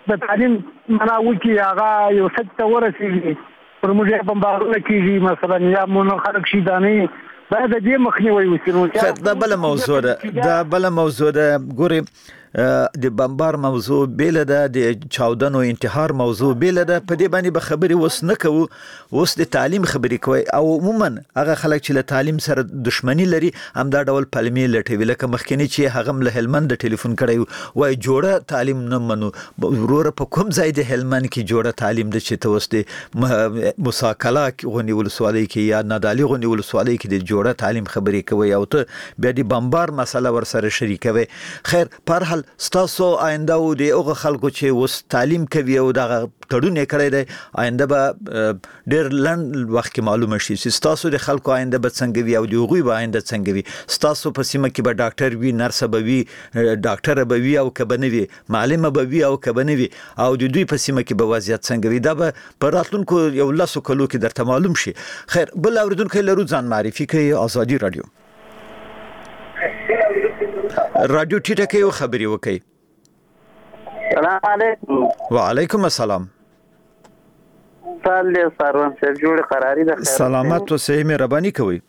د تعلیم معنا وکي هغه یو څه ته ورسیږي پر موږ بمبارونه کیږي مثلا یا مونږ خلک شي دانه باید د دې مخنیوي وکړو. دا بل موضوع ده دا بل موضوع ده ګوري د بمبار موضوع بیل ده د چاودنو انتحار موضوع بیل ده په دې باندې به خبري وس نه کوو اوس د تعلیم خبري کوي او عموما هغه خلک چې له تعلیم سره دښمنی لري هم دا ډول پلمې لټوي لکه مخکنی چې هغه له هلمند د ټلیفون کړی وای جوړه تعلیم نه منو ورور په کوم ځای د هلمند کې جوړه تعلیم د چې توسته مساکلا غونی ولسوالۍ کې یا نادالی غونی ولسوالۍ کې د جوړه تعلیم خبري کوي او ته بیا د بمبار مسله ور سره شریکوي. خیر په هر ستاسو آینده او د هغه خلکو چې اوس تعلیم کوي او د تړون کړی دی آینده به ډېر لنډ وخت کې معلومه شي چې ستاسو د خلکو آینده به څنګه وي او د هغوی به آینده څنګه وي. ستاسو په سیمه کې به ډاکټر وي نرس به وي ډاکټر به وي او که به نه وي معلم به وي او که به نه وي او د دوی په سیمه کې به وضعیت څنګه وي دا به په راتلونکو یو لسو کلو کې درته معلوم شي. خیر بل اوریدونکی لرو ځان معرفي کوي ازادي رادیو رادیو ټیټه کې یو خبري وکي. سلام علیکم. وعلیکم السلام. سال له سروان صاحب جوړ قراری ده. سلامت او صحیح مهرباني کوي.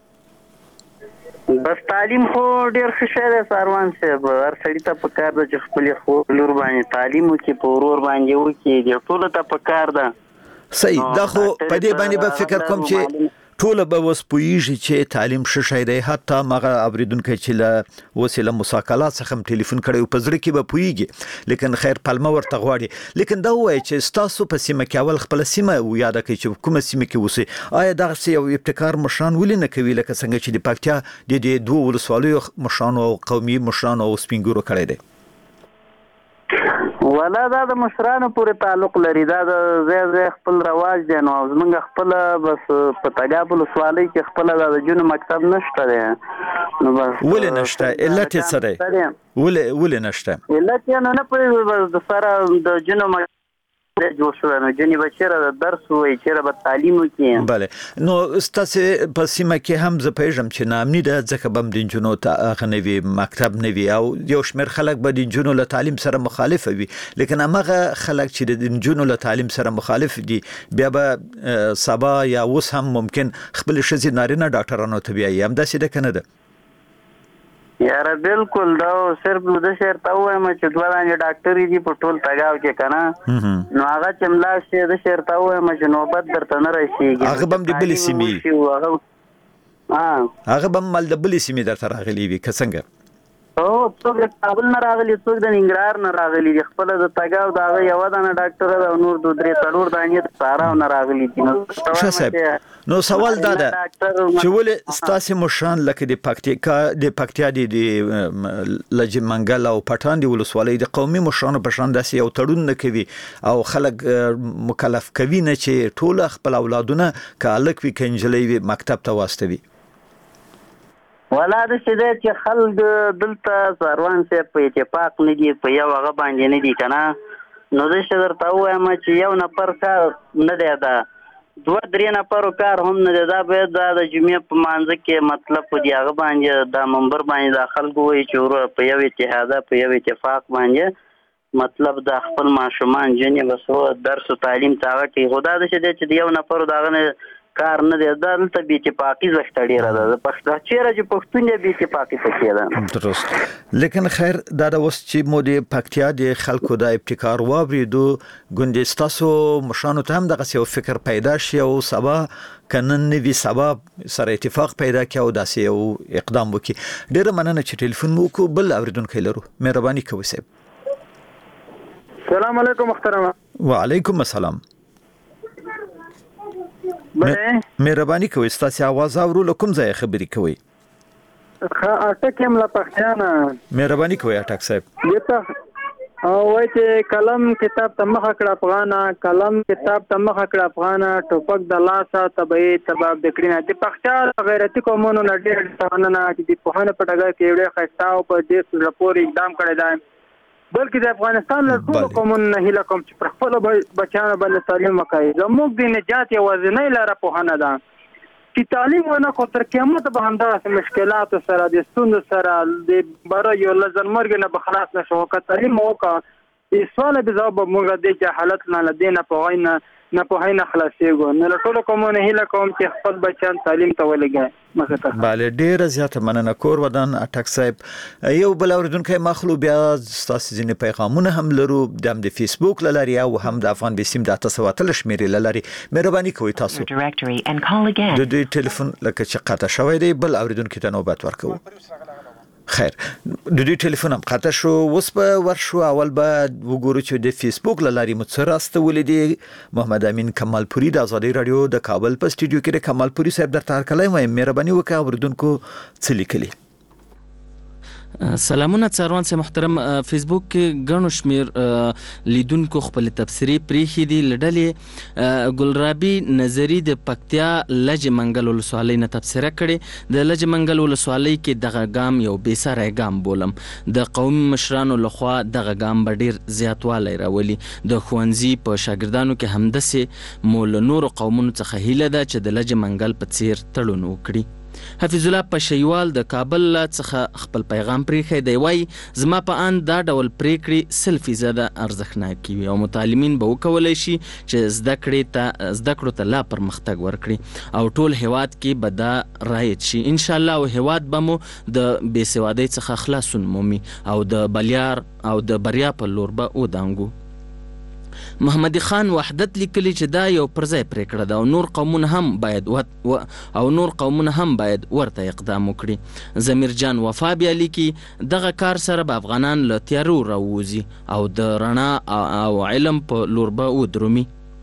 بس تعلیم خو ډیر ښه شی دی سروان صاحب هر سړي ته پکار ده چې خپل خو لور باندې تعلیم وکړي په ورور باندې وکړي دی ټول ته پکار ده. صحیح دا خو په دې باندې به فکر کوم چې ټول به وس پویږي چې تعلیم ښه شی دی حتی مغه اوریدونکو چې له وسیله مساکلات څخه ټلیفون کړي په زړه کې به پویږي لیکن خیر پلمه ورته غواړي لیکن دا وایي چې ستاسو په سیمه کې اول خپل سیمه و یاد کړئ چې کومه سیمه کې وسی آیا دا څه یو ابتکار مشران ولې نه کوي لکه څنګه چې د پکتیا د دې دوه ولسوالیو مشران او قومي مشران او سپینګورو کړي دي. ولا دا د مشرانو پورې تعلق لري دا د زی زی خپل رواج دی نو زمونږ خپل بس په تګابل سوالي کې خپل د جون مکتب نشته دی نو بس ولې نشته علت یې څه دی ولې ولې نشته علت یې نه نه پوهیږم د سره د جون مکتب جوړ شو نو جنې بچره د درس وای چیرې به تعلیم وکړي. بله نو ستاسو په سیمه کې هم زه پېژم چې نامني د ځکه بم د جنونو ته غنوي مکتب نه وي او یو شمېر خلک به د جنونو له تعلیم سره مخالف وي لیکن هغه خلک چې د جنونو له تعلیم سره مخالف دي بیا به سبا یا اوس هم ممکن خپل شذ نارینه ډاکټرانو ته بیا هم داسې ده کنه ده. یاره بالکل دا صرف د شهر ته وایم چې دوه دانې ډاکټري دي په ټول تګاو کې کنه نو هغه چې ملا شي د شهر ته وایم چې نوبت درته نه راشيږي هغه بم د بلې سیمې ها هغه بم مل د بلې سیمې درته راغلي وي که څنګه او څوک د کابل نه راغلي څوک د ننګرهار نه راغلي دي خپل د تګاو دا یو دانه ډاکټر او نور دوه درې څلور دانې سارا نه راغلي دي نو نو سوال دا ده چې ولې ستاسو مشران لکه د پکتیکا د پکتیا د لجمنګل او پټان دی ولسوالۍ د قومي مشرانو په شان داسې یو تړون نه کوي او خلک مکلف کوي نه چې ټول خپل اولادونه کالک وی کنجلې وی مکتب ته واستوي. ولا د څه ده چې خلک دلته سروان سه په اتفاق نه دي په یو هغه باندې نه دي کنه نو د څه درته وایم چې یو نفر کار نه دی دا دوه درې نفر کار هم نه دی دا به د جمعې په مانځ کې مطلب په دی هغه باندې د منبر باندې داخل کوی چې په یو اتحاد په یو اتفاق باندې مطلب د خپل ماشومان جنې وسو درس او تعلیم تاغه کې خدا د څه ده چې یو نفر داغه کار نه دی دلته بي اتفاقي زښت ډیره ده د پښتو چیرې چې پښتون دی بي اتفاقي پکې ده درست لیکن خیر دا د وس چې مو د پکتیا د خلکو د ابتکار واوریدو ګوندې ستاسو مشانو ته هم دغه یو فکر پیدا شي او سبا کنن نوی سبا سره اتفاق پیدا کړي او داسې یو اقدام وکړي. ډیره مننه چې ټلیفون مو کو بل اوریدونکو لرو مهرباني کوئ صاحب. السلام علیکم محترم. وعلیکم السلام. مهرباني کوئ ستاسو आवाज اورو لکم ځای خبري کوئ. ښه اټک یم لا پښتانه. مهرباني کوئ اټک صاحب. یته او وای چې قلم کتاب ته مخ کړه افغانا قلم کتاب ته مخ کړه افغانا ټوپک د لاسه تبعی تباب د کړینه د پښتون غیرتی قومونو لډیر ځانونه چې د پوهنه په ډګر کې وړي خښتاو په دې رپور اقدام کړی دی بلکې د افغانستان له ټولو قومونو نه هیله کوم چې پر خپل بچیانو باندې تعلیم وکړي زموږ د نجات یوازینۍ لاره پوهنه ده چې تعلیم ونه کو تر قیامت به همداسې مشکلات سره د ستونزو سره د برای یو لزر مرګ نه به خلاص نشو که تعلیم وکړه سوال به جواب موږ د چې حالت نه لدینه په غوینه نه په هینا خلاصېږو نه ټول کومونه هیله کوم چې خپل بچیان تعلیم ته ولګي مخته. bale ډیر زیاته مننه کور ودان اټک صاحب یو بل اوریدونکو مخلو بیا تاسو ځینې پیغامونه هم لرو د فیسبوک لاري او هم د افغان بسیم د تاسو وتل شمیرې لاري مهرباني کوئ تاسو د دې ټلیفون لکه چې قطع شوی دی بل اوریدونکو ته نوبت ورکو. خیر د دې ټلیفون هم قطع شو اوس په ورشو اول به وګورو چې د فیسبوک لاري متصرسته ولې محمد امین کمالپوري د آزادي رادیو د کابل په استودیو کې کمالپوري صاحب درته هرکلی وایم مهرباني وکړئ اوریدونکو څه لیکلي. سلامونه څاروان سه محترم فیسبوک کې غنو شمیر لیدونکو خپل تبصری پریخي دي لډلې ګلرابي نظری د پکتیا لج منګل ولسوالۍ نه تبصره کړي د لج منګل ولسوالۍ کې دغه ګام یو بیساره ګام بولم د قومي مشرانو لخوا دغه ګام ډیر زیاتوالی راولي د خوانزي په شاګردانو کې همدسه مول نور قومونو څخه هیله ده چې د لج منګل په څیر تړون وکړي. حفیظ الله پشیوال د کابل څخه خپل پیغام پریخي دی وای زما په ان دا ډول پریکړې سل فیصد ارزښتناک وي او متعلمین به وکولای شي چې زده کړې ته زده کړو ته لا پرمختګ ورکړي او ټول هیواد کې به دا رایت شي ان شاء الله او هیواد به مو د بېسوادۍ څخه خلاصون مومي او د بلیار او د بریا په لور به ودانګو. محمد خان وحدت لیکلی چې دا یو پرځای پریکړه ده او نور قومونه هم باید و او نور قومونه هم باید ورته اقدام وکړي. ضمیر جان وفا بیا لیکي دغه کار سره به افغانان له تیارو راووځي او د رڼا او علم په لور به ودرومي.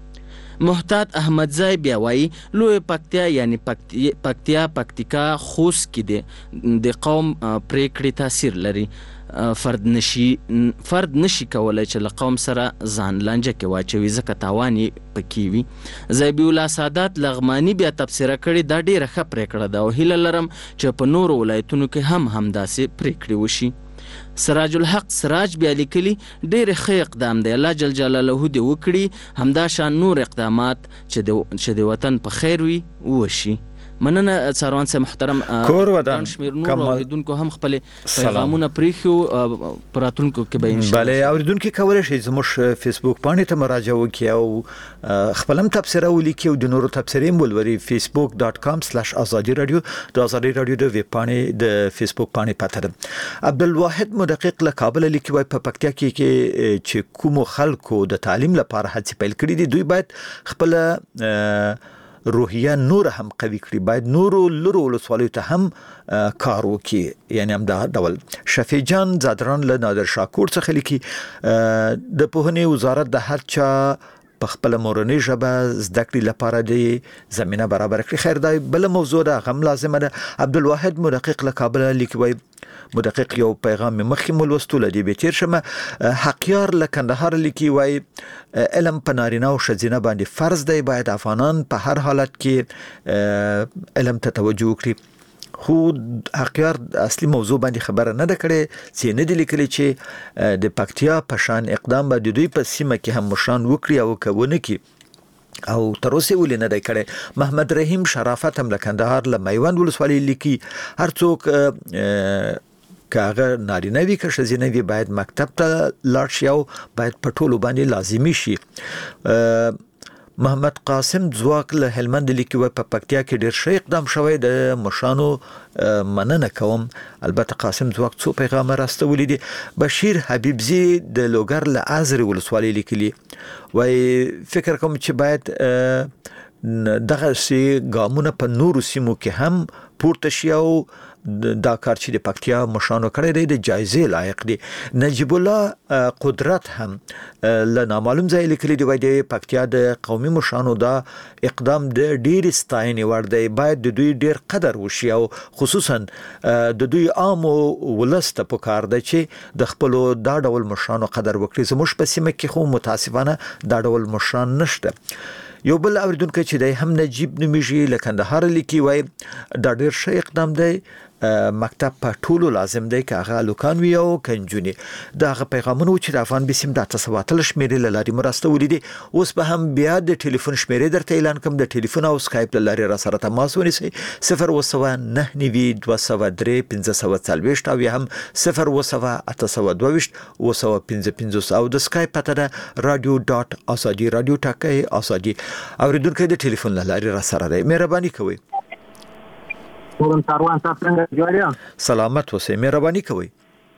محتاط احمدزای بیا وایي لوی پکتیا یعنی پکتیا پکتیکا خوست کې دی د قوم پریکړې تاثیر لري. فرد نشي فرد نشي کولای چې له قوم سره ځان لانجه کې واچوي ځکه تاوان یې پکې وي. زیبي الله سادات لغمانی بیا تبصره کړې دا ډیره ښه پریکړه ده او هیله لرم چې په نورو ولایتونو کې هم همداسې پریکړې وشي. سراج الحق سراج بیا لیکلي ډېر ښه اقدام دی الله جل جلاله دې وکړي همدا شان نور اقدامات چې د وطن په خیر وي وشي. مننه څاروان سه محترم کور ودان شمیر نور اوریدونکو هم خپل پیغامونه پریخو پراتونکو کې به ان شاء الله bale اوریدونکو کولای شي زموږ فیسبوک باندې ته مراجعه وکړي او خپلم تبصره ولیکي او د نورو تبصرې مولوري facebook dot com slash azadi radio د ازادي رادیو د ویب باندې د فیسبوک باندې پاتره. عبدالواحد مدقق له کابل لیکي وای په پکتیا کې چې کوم خلکو د تعلیم لپاره هڅې پیل کړې دي دوی باید خپل روحیه نور هم قوي کړي باید نورو لرو ولسوالیو ته هم کار وکړي یعنی هم دا ډول. شفیع جان زادران له نادر شاکور څخه لیکي د پوهنې وزارت د هر چا په خپل مورنۍ ژبه زده کړې لپاره د زمينه برابر کړي. خیر دا بل موضوع ده هم لازمه ده. عبدالواحد مدقق له کابل لیکي وای مدقق یو پیغام مخکې مولوستو لدی به تیر شمه. حقیار له کندهار لیکي وای علم په نارینه او ښځینه باندې فرض دی باید افغانان په هر حالت کې علم ته توجه وکړي. خو حقیار اصلي موضوع باندې خبره نه ده کړې چې نه دی لیکلي چې د پکتیا په شان اقدام به د دوی په سیمه کې هم مشان وکړي او کوونه کې او تر اوسه ولې نه دی کړی. محمد رحیم شرافت هم له کندهار له میوند ولسوالۍ لیکي هر څوک کاغه نارینه وی که ښځینه وی باید مکتب ته لاړ شي او باید په ټولو باندې لازمي شي. محمد قاسم ځواک له هلمند لیکي په پکتیا کې ډیر ښه اقدام شوی د مشانو مننه کوم. البته قاسم ځواک څو پیغام راستولی دي. بشیر حبیبزی د لوګر له ازری ولسوالۍ لیکلي وای فکر کوم چې باید دغه سي ګامونه په نورو سیمو کې هم پورته شي او دا کار چې د پکتیا مشانو کړی دی د جایزې لایق دی. نجیب الله قدرت هم له نامعلوم ځای لیکلی دی وای د پکتیا د قومي مشانو دا اقدام د ډیر ستاینې وړ دی باید د دوی ډیر قدر وشي او خصوصا د دوی عام ولس ته پکار دی چې د خپل دا ډول مشانو قدر وکړي. زموږ په سیمه کې خو متاسفانه دا ډول مشان نشته. یو بل اوریدونکو چې د هم نجیب نومیږي له کندهار لیکي وای دا ډیر ښه اقدام دی مکتب په ټولو لازم دی که هغه لوکان وي او کنجونی دا هغه پیغامونه چې د افغان بسیم د تسواتل شمیرې لاري مرسته ولیدي. اوس به هم بیا د ټلیفون شمیرې درته اعلان کوم. د ټلیفون او سکایپ لاري را سره تماس ونیسئ صفر اووه سوه نهه نوي دوه سوه درې پنځه سوه څلوېښت او یا هم صفر اووه سوه اته سوه دوه ویشت اووه سوه پنځه پنځوس او د سکایپ پته ده رادیو ډاټ ازادي رادیو ټاکئ ازادي. اوریدونکو د ټلیفون لاري را سره دی. مهرباني کوئ. ورن ساروان صاحب څنګه جوړیا؟ سلامت اوسئ. مهرباني کوئ.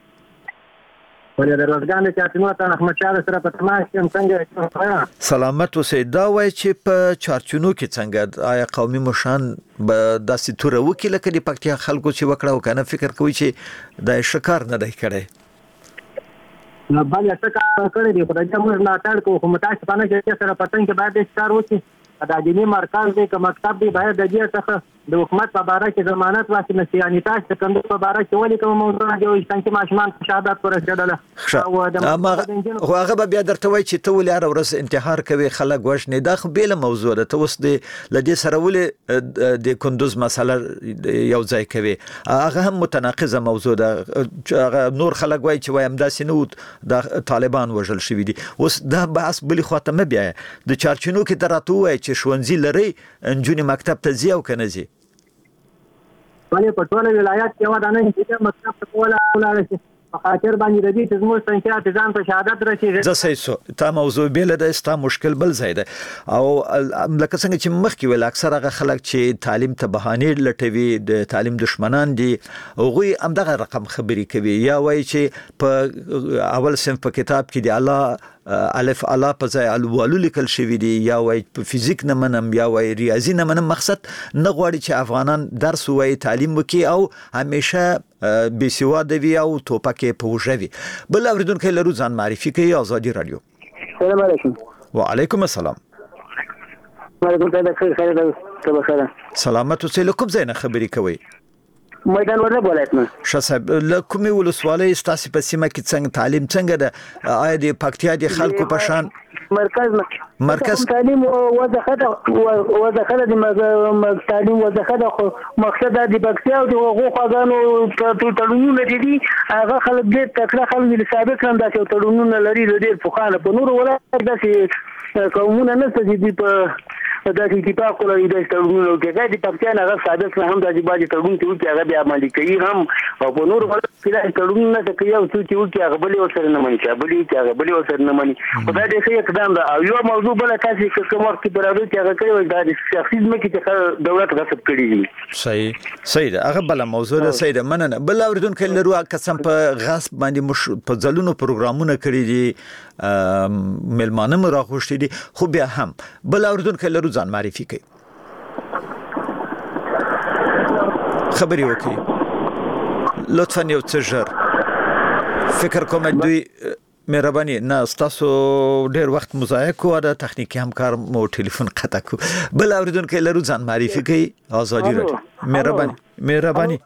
ولې د روزګان د چارچنو ته احمد شاه سره په تماس کې څنګه سلامت اوسئ. دا وایي چې په چارچنو کې څنګه آیا قومي مشان به داسې توره وکړي لکه د پکتیا خلکو چې وکړه او کنه فکر کوي چې دا شکار نه دی کړی؟ نو بل څه کار کړی دی خدای ته موږ ملاتړ کوو خو متاسفانه چې سره پتن کې باید ښکار وکړي. دا دیني مرکز دی که مکتب دی باید د دې څخه د حکومت په باره کې ضمانت واخلي چې یعنی تاسو د کندو په باره کې ولې کوم موضوع دی او څنګه ماشومان شهادت ورسېدل او د خو هغه به بیا درته وایي چې ته ولې هر ورځ انتحار کوي خلک وژنې. دا خو بیله موضوع ده. ته اوس د لدې سره ولې د کندوز مسله یو ځای کوي. هغه هم متناقضه موضوع ده. هغه نور خلک وایي چې وایم داسې نه د طالبان وژل شوي دي. اوس دا بحث بلې خواته مه بیایه. د چارچنو کې ته راته ووایي چې ښوونځي لرئ نجونې مکتب ته ځي او که نه ځي؟ ولې په ټول ولایت کې یو دانه چې مکتب ته کوله ولاړ شي په خاطر باندې د دې چې زموږ څنګه ځان ته شهادت رسیږي. زه صحیح سو تا موضوع بیل ده ستا مشکل بل ځای ده او لکه څنګه چې مخکې ویل اکثر هغه خلک چې تعلیم ته بهانې لټوي د تعلیم دشمنان دي هغوی همدغه رقم خبرې کوي یا وایي چې په اول صنف په کتاب کې دی الله الف الا په ځای الوالو لیکل شوی دی یا وای په فزیک نه منم یا وای ریاضي نه منم. مقصد نه غواړي چې افغانان درس وای تعلیم وکي او همیشه بي سواده وي او توپکه پوجوي. بل اوریدونکو لرو ځان معرفي کوي. ازادي رادیو. السلام علیکم. وعلیکم السلام. وعلیکم السلام. خیر سلامت اوسئ. کوم ځای نه خبرې کوي؟ میدان ورته ولایت نه شه صاحب له کومې ولسوالۍ ستاسو په سیمه کې څنګه تعلیم څنګه ده؟ آیا د پکتیا د خلکو په شان مرکز نه مرکز تعلیم وځخه وځخه د تعلیم وځخه خو مقصد د پکتیا او د حقوقو ته تړونونه دي هغه خلک دې تکړه خلک د سابق هم داسې تړونونه لري د ډېر فخانه په نور ولایت داسې قومونه نه ستې په دا چې اتفاق کوي د تړونونو کې د پکتیا نه غو سابق هم د باندې تړون ته وکړي هغه بیا باندې کوي هم او په نور ولایت کې تړونونه ته کوي او چې وکړي هغه بلې وسره نه مني چې بلې هغه بلې وسره نه مني. خدای دې ښه اقدام ده. او یو موضوع بل تاسو چې کوم وخت په راځي چې هغه کوي دا د شخصي ځمکې چې دولت غصب کړي دي. صحیح صحیح ده. هغه بل موضوع ده. صحیح ده. مننه. بل اوریدونکو لرو قسم په غصب باندې مش په ځلونو پروګرامونه کړی دي ملمانه مراغوشتي دي خو بیا هم بل اوریدونکو لرو ځان معرفي کوي خبري وکي لطفا یو څه ژر فکر کوم دوی مهرباني نه تاسو ډېر وخت مضایع کوه د تخنیکی همکار مو ټلیفون قطع کو. بل اوریدونکو لرو ځان معرفي کوي. ازادي رادیو. مهرباني مهرباني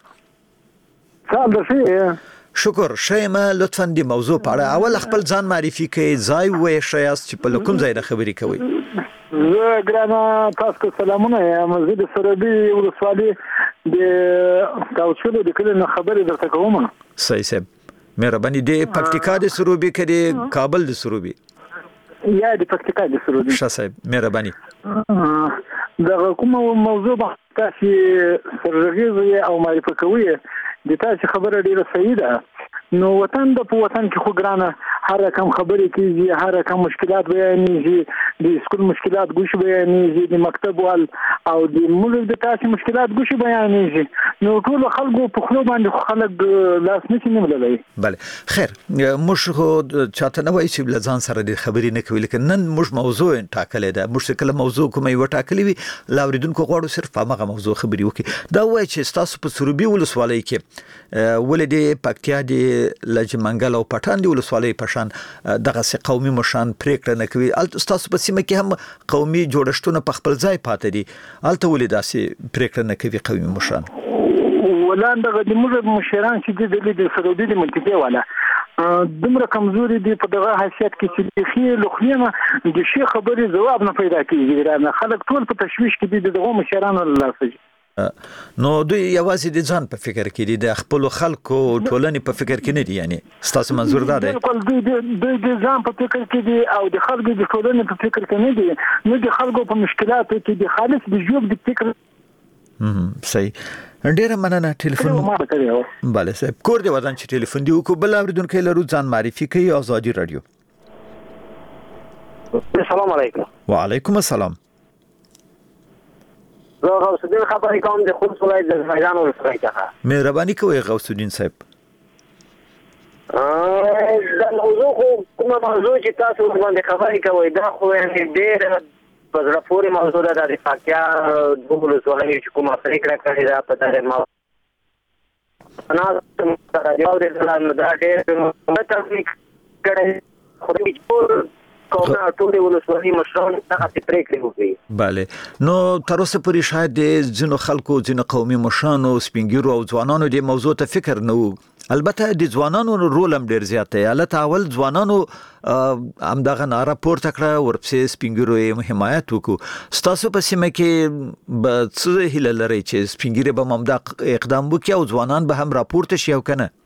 تاسو شکر شیمه لطفا دی موضوع پاړه اول خپل ځان معرفي کوي ځای وې شیاست چې په کوم ځای د خبرې کوي؟ زه ګرانه تاسو سلامونه یم. زه د سربي ولسوالۍ د تاوچلو د کلي نه خبرې درته کوم. صحیح صاحب مهرباني. د پکتیکا د سروبي کې د کابل د سروبي یا د پکتیکا د سروبي شه صاحب مهرباني. دا کوم موضوع به تاسو سرغیزه او معرفي کوي د تاسو خبره ډیره صحیح ده. نو وطن د په وطن کې خو ګرانه هر رقم خبرې کیږي هر رقم مشکلات بیانېږي د سکول مشکلات ګوش بیانېږي د مکتب وال او د موږ د تاسو مشکلات ګوش بیانېږي. نو ټول خلکو په خلو باندې خلک لاس نشي نیولای. بله خیر موږ خو چاته نه وایي چې لزان سره د خبرې نه کوي لیکن نن موږ موضوع ټاکلې ده. موږ کله موضوع کومه یو ټاکلې وي لاوریدونکو غواړو صرف په هغه موضوع خبرې وکړي. دا وایي چې تاسو په سروبي ولسوالۍ کې ولې د پکتیا د لجمنګل او پټان د ولسوالۍ په شان دغه سي قومي مشان پریکړه نه کوي؟ تاسو په سیمه کې هم قومي جوړښتونه په خپل ځای پاتې دي الته ولې داسې پریکړه نه کوي قومي مشان؟ ولان دغه د موږ مشران چې د د سروبي د منطقې والا دومره کمزوري دي په دغه حیثیت کې چې د خیر لخلیمه د شي خبرې جواب نه پیدا کیږي. نه خلک ټول په تشويش کې دي دغه مشران الله سي نو دوی یوازې د ځان په فکر کې دي د خپل خلکو ټولنې په فکر کې نه دي یعنی ستاسو منظور دا دی بالکل دوی د ځان په فکر کې دي او د خلکو د ټولنې په فکر کې نه دي نو د خلکو په مشکلاتو کې د خالص د ژوند د فکر هم صحیح ډیره مننه ټلیفون bale صاحب کور دی ودان چې ټلیفون دی وکړو بل اوریدونکو لرو ځان معرفي کوي آزادي رادیو السلام علیکم وعلیکم السلام زه غوث الدین خبرې کوم د خوست ولایت د زیدان ولسوالۍ څخه مهرباني کوئ غوث الدین صاحب دا موضوع خو کومه موضوع چې تاسو باندې خبرې کوئ دا خو ډېر په زړه پورې موضوع ده د پکتیا د ولسوالۍ چې کومه پرېکړه کړې ده په دغه موضوع انا سره یو د ځلانو دا ډېر تکلیف کړی خو ټول کومه ټول ولسوالۍ مشران هغه پرېکړه وکړي bale نو تر اوسه پورې شاید د ځینو خلکو ځینو قومي مشرانو سپینګیرو او ځوانانو د موضوع ته فکر نه وو البته د ځوانانو رول هم ډیر زیات دی البته اول ځوانانو هم دغه ناره پورته کړه ورپسې سپینګیرو یې حمایت وکړو ستاسو په سیمه کې به څه هیله لرئ چې سپینګیري به هم دا اقدام وکړي او ځوانان به هم راپورته شي او که نه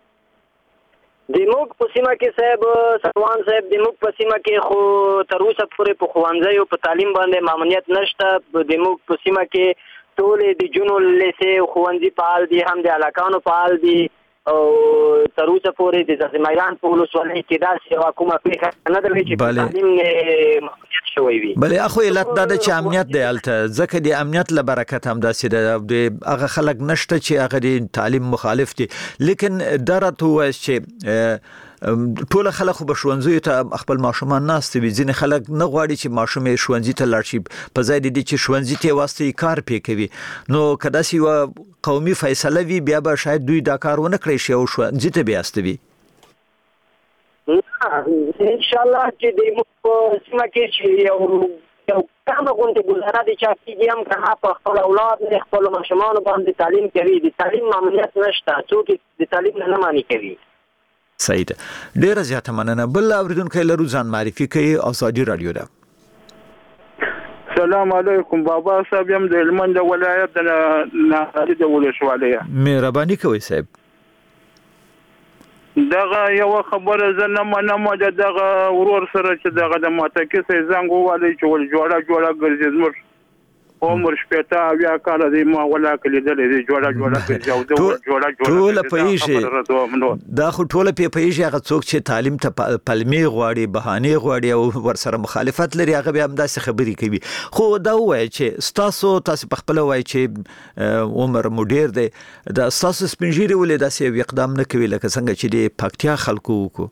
د موږ په سیمه کې صاحب سروان صاحب د موږ په سیمه کې خو تر اوسه پورې په ښوونځیو په تعلیم باندې مامنیت نشته د موږ په سیمه کې ټول د جنو لیسې ښوونځي فعال دي هم د علاقانو فعال دي او تر اوسه پورې د زلزمیران په ولسوالۍ کې داسې یوه کومه پېښه نه ده چې په تعلیم مامنیت شوی وي بلې اخو علت دا ده چې امنیت دی هلته ځکه د امنیت له برکت هم داسې ده د هغه خلک نشته چې هغه د تعلیم مخالف دي لیکن دا راته ووایاست چې ټول خلک به ښوونځیو ته خپل ماشومان ناست وي ځینې خلک نه غواړي چې ماشوم یې ښوونځي ته لاړ شي په ځای د دې چې ښوونځي ته یې واستوي کار پې کوي نو که داسې یوه قومي فیصله وي بیا به شاید دوی دا کار ونه کړی شي او ښوونځي ته بیا استوي انشاءالله چې د موږ په سیمه کې چې یو یو کمه غونډې ګزاره د چا کېږي هم که هغه په خپل اولاد نه خپلو ماشومانو باندې تعلیم کوي د تعلیم مامنیت نشته څوک د تعلیم نه نه مانع کوي صحیح ده ډیره زیاته مننه بل اوریدونکی لرو ځان معرفي کوي آزادي رادیو ده السلام علیکم بابا صاحب یم د هلمند ولایت د ناهاري د ولسوالۍ مهرباني کوئ صاحب دغه یو خبره زه نه منم د دغه ورور سره چې دغه د ماتکې سي زنګ ووالی چې ول جوړه جوړه ګرځي زموږ عمر شپېته اویا کاله دی ما ولا کلیدلې دی جوړه جوړه ګرځي او د جوړه جوړه ټول پېښې دا خو ټول پېښې هغه څوک چې تعلیم ته پلمې غواړي بهانې غواړي او ورسره مخالفت لري هغه بیا هم داسې خبرې کوي خو دا وایي چې ستاسو تاسو په خپله وایي چې عمر مو ډېر دی دا ستاسو سپین ږیري ولې داسې یو اقدام نه کوي لکه څنګه چې د پکتیا خلکو وکړو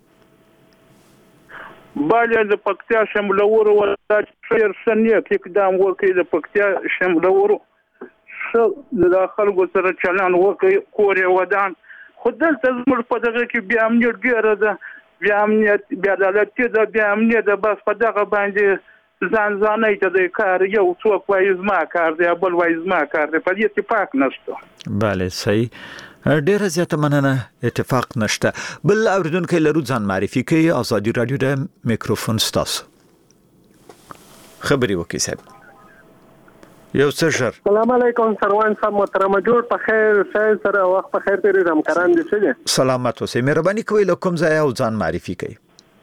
باید د پکتیا شملورو ولا شیر سنیت اقدام وکړي د پکتیا شملورو څه د خلکو سره چلن وکړي کورې ودان خو دلته زموږ په دغه کې بیا امنیت ډېره ده بیا امنیت بیا عدالتي ده بیا امنیت ده بس په دغه باندې ځان ځانۍ ته د کار یو څوک وایي زما کار دی بل وایي زما کار دی په دې اتفاق نشته بله صحیح ډیره زیاته مننه اتفاق نشته بل اوریدونکی لرو ځان معرفي کوي آزادي رادیو د میکروفون ستاسو خبرې وکړئ صاحب یو څه ژر السلام علیکم سروان صاحب محترم جوړ په خیر شای سره وخت په خیر تیرې همکاران دي څه سلامت اوسئ مهرباني کوئ له کوم ځای او ځان معرفي کوئ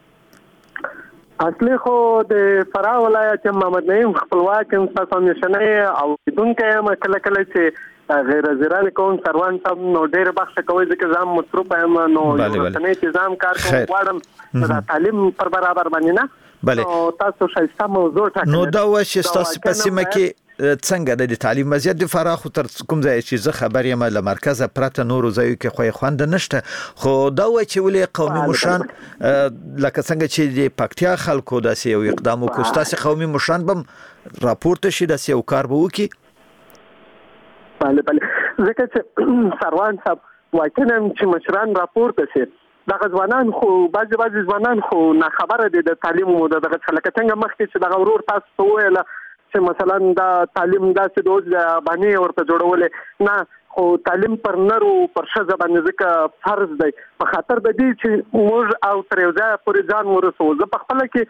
اصلي خو د فراه ولایت محمد نعیم خپلواک انسان نشنه او دونکو یم کله کله چې غیر زیران کوم سروان صاحب نو ډېر بخښه کوي ځکه ځم مصروف یم نو یو څه تنظیم کار کوم غواړم د تعلیم پر برابر باندې نه بله تاسو شایسته موضوع ټاکئ نو دا و چې تاسو په سیمه کې څنګه د تعلیم وضعیت د فراه خو تر کوم ځای چې زه خبر یم له مرکزه پرته نورو ځایو کې خو خوند نشته خو دا و چې ولې قومي مشران لکه څنګه چې د پکتیا خلکو داسې یو اقدام وکړو ستاسې قومي مشران به هم راپورته شي داسې یو کار به وکړي بله بله ځکه چې سروان صاحب واقعا چې مشران راپورته شي دغه ځوانان خو بعضې بعضې ځوانان خو ناخبره دي د تعلیم او د دغه څخه لکه څنګه مخکې چې دغه ورور تاسو ته وویله چې مثلا دا تعلیم داسې د اوس د بانې ورته جوړولې نه خو تعلیم پر نرو پر ښځه باندې ځکه فرض دی په خاطر د دې چې موږ او تر یو ځایه پورې ځان ورسوو زه په خپله کې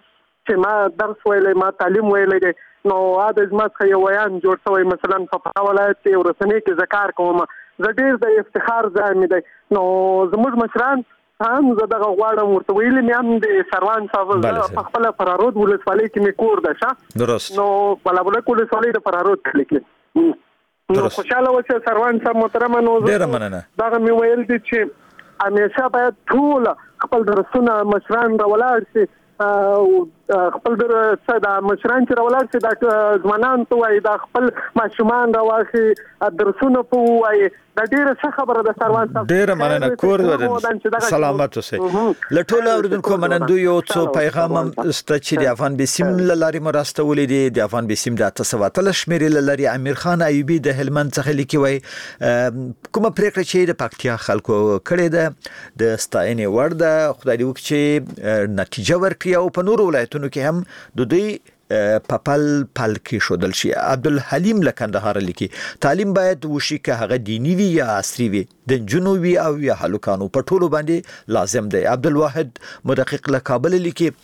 چې ما درس ویلی ما تعلیم ویلی دی نو دا زما څخه یو ویان جوړ شوی مثلا په فراه ولایت کې یو رسنۍ کې زه کار کوم زه ډېر د افتخار ځای مې دی نو زموږ مشران هم زه دغه غواړم ورته ویلي مې هم د سروان صاحب په خپله فرارود ولسوالۍ کې مې کور ده ښه درست نو بلابلک ولسوالۍ د فرارود کلي کې نو خوشحاله اوسه سروان صاحب محترمه نو ډېره مننه دغه مې ویل دي چې همیشه باید ټول خپل درسونه مشران راولاړ شي خپل در د مشران چې راولاړ شي دا ځوانان ته وایي دا خپل ماشومان راواخلي درسونه په ووایي دا ډېره ښه خبره ده سروان صاحب ډېره مننه کور ودان سلامت اوسئ له ټولو اورېدونکو منندوی یو څو پیغام هم شته چې د افغان بسیم له لارې مو راستولی دي د افغان بسیم د اته سوه اتلس شمېرې له لارې امیر خان ایوبي د هلمند څخه لیکي وایي کومه پرېکړه چې د پکتیا خلکو کړې ده د ستاینې وړ ده خدای دې وکړي چې نتیجه ورکړي او په نورو ولایتونو کې هم د دوی په پل پل کې شودل شي عبدالحلیم له کندهار لیکي تعلیم باید وشي که هغه دینی وي یا عصري وي د نجونو وي او یا هلکانو په ټولو باندې لازم دی عبدالواحد مدقق له کابل لیکي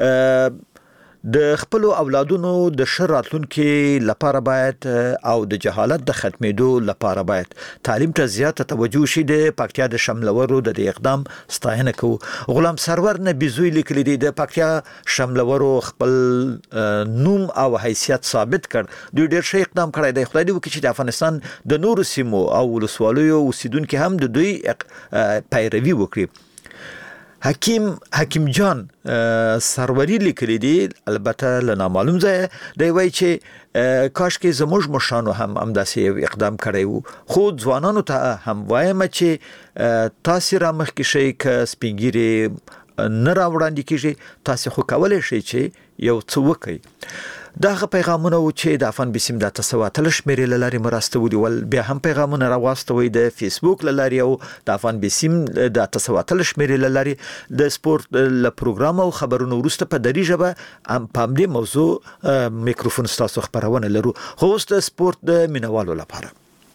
د خپل اولادونو د شر راتلونکو لپاره باید او د جهالت د ختمېدو لپاره باید تعلیم ته زیاته توجه شي د پکتیا د شملورو د اقدام ستاینه کوو غلام سرور نه بيزوی لیکلی دی د پکتیا شملورو خپل نوم او حیثیت ثابت کړ دوی ډېر ښه اقدام کړی دی خدای دې وکړي چې د افغانستان د نورو سیمو او ولسوالیو اوسیدونکو هم د دوی پیروي وکړي حکیم حکیم جان سروری لیکلی دی البته له نامعلوم ځای دی وایي چې کاش کې زموږ مشرانو هم همداسې یو اقدام کړی وو خو ځوانانو ته هم وایم چې تاسو را مخکې شئ که سپین ږیري نه راوړاندې کیږي تاسو خو کولی شئ چې یو څه وکړئ دغه پیغامونه و چې د افغان بسیم د اته سوه اتلس شمېرې له لارې مو راستولي ول بیا هم پیغامونه راواستوئ د فیسبوک له لارې او د افغان بسیم د اته سوه اتلس شمېرې له لارې د سپورت له پروګرام او خبرونو وروسته په دري ژبه په همدې موضوع میکروفون ستاسو خپرونه لرو خو اوس د سپورت د مینوالو لپاره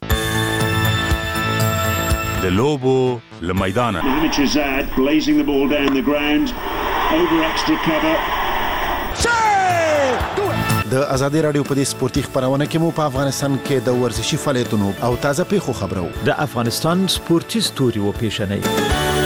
د لوبو له میدانه blazing the ball down the ground over extra cover د ازادي رادیو په دې سپورتي خبرونه کې مو په افغانستان کې د ورزشي فعالیتونو او تازه پیښو خبرو د افغانستان سپورتي ستوري و پیښنې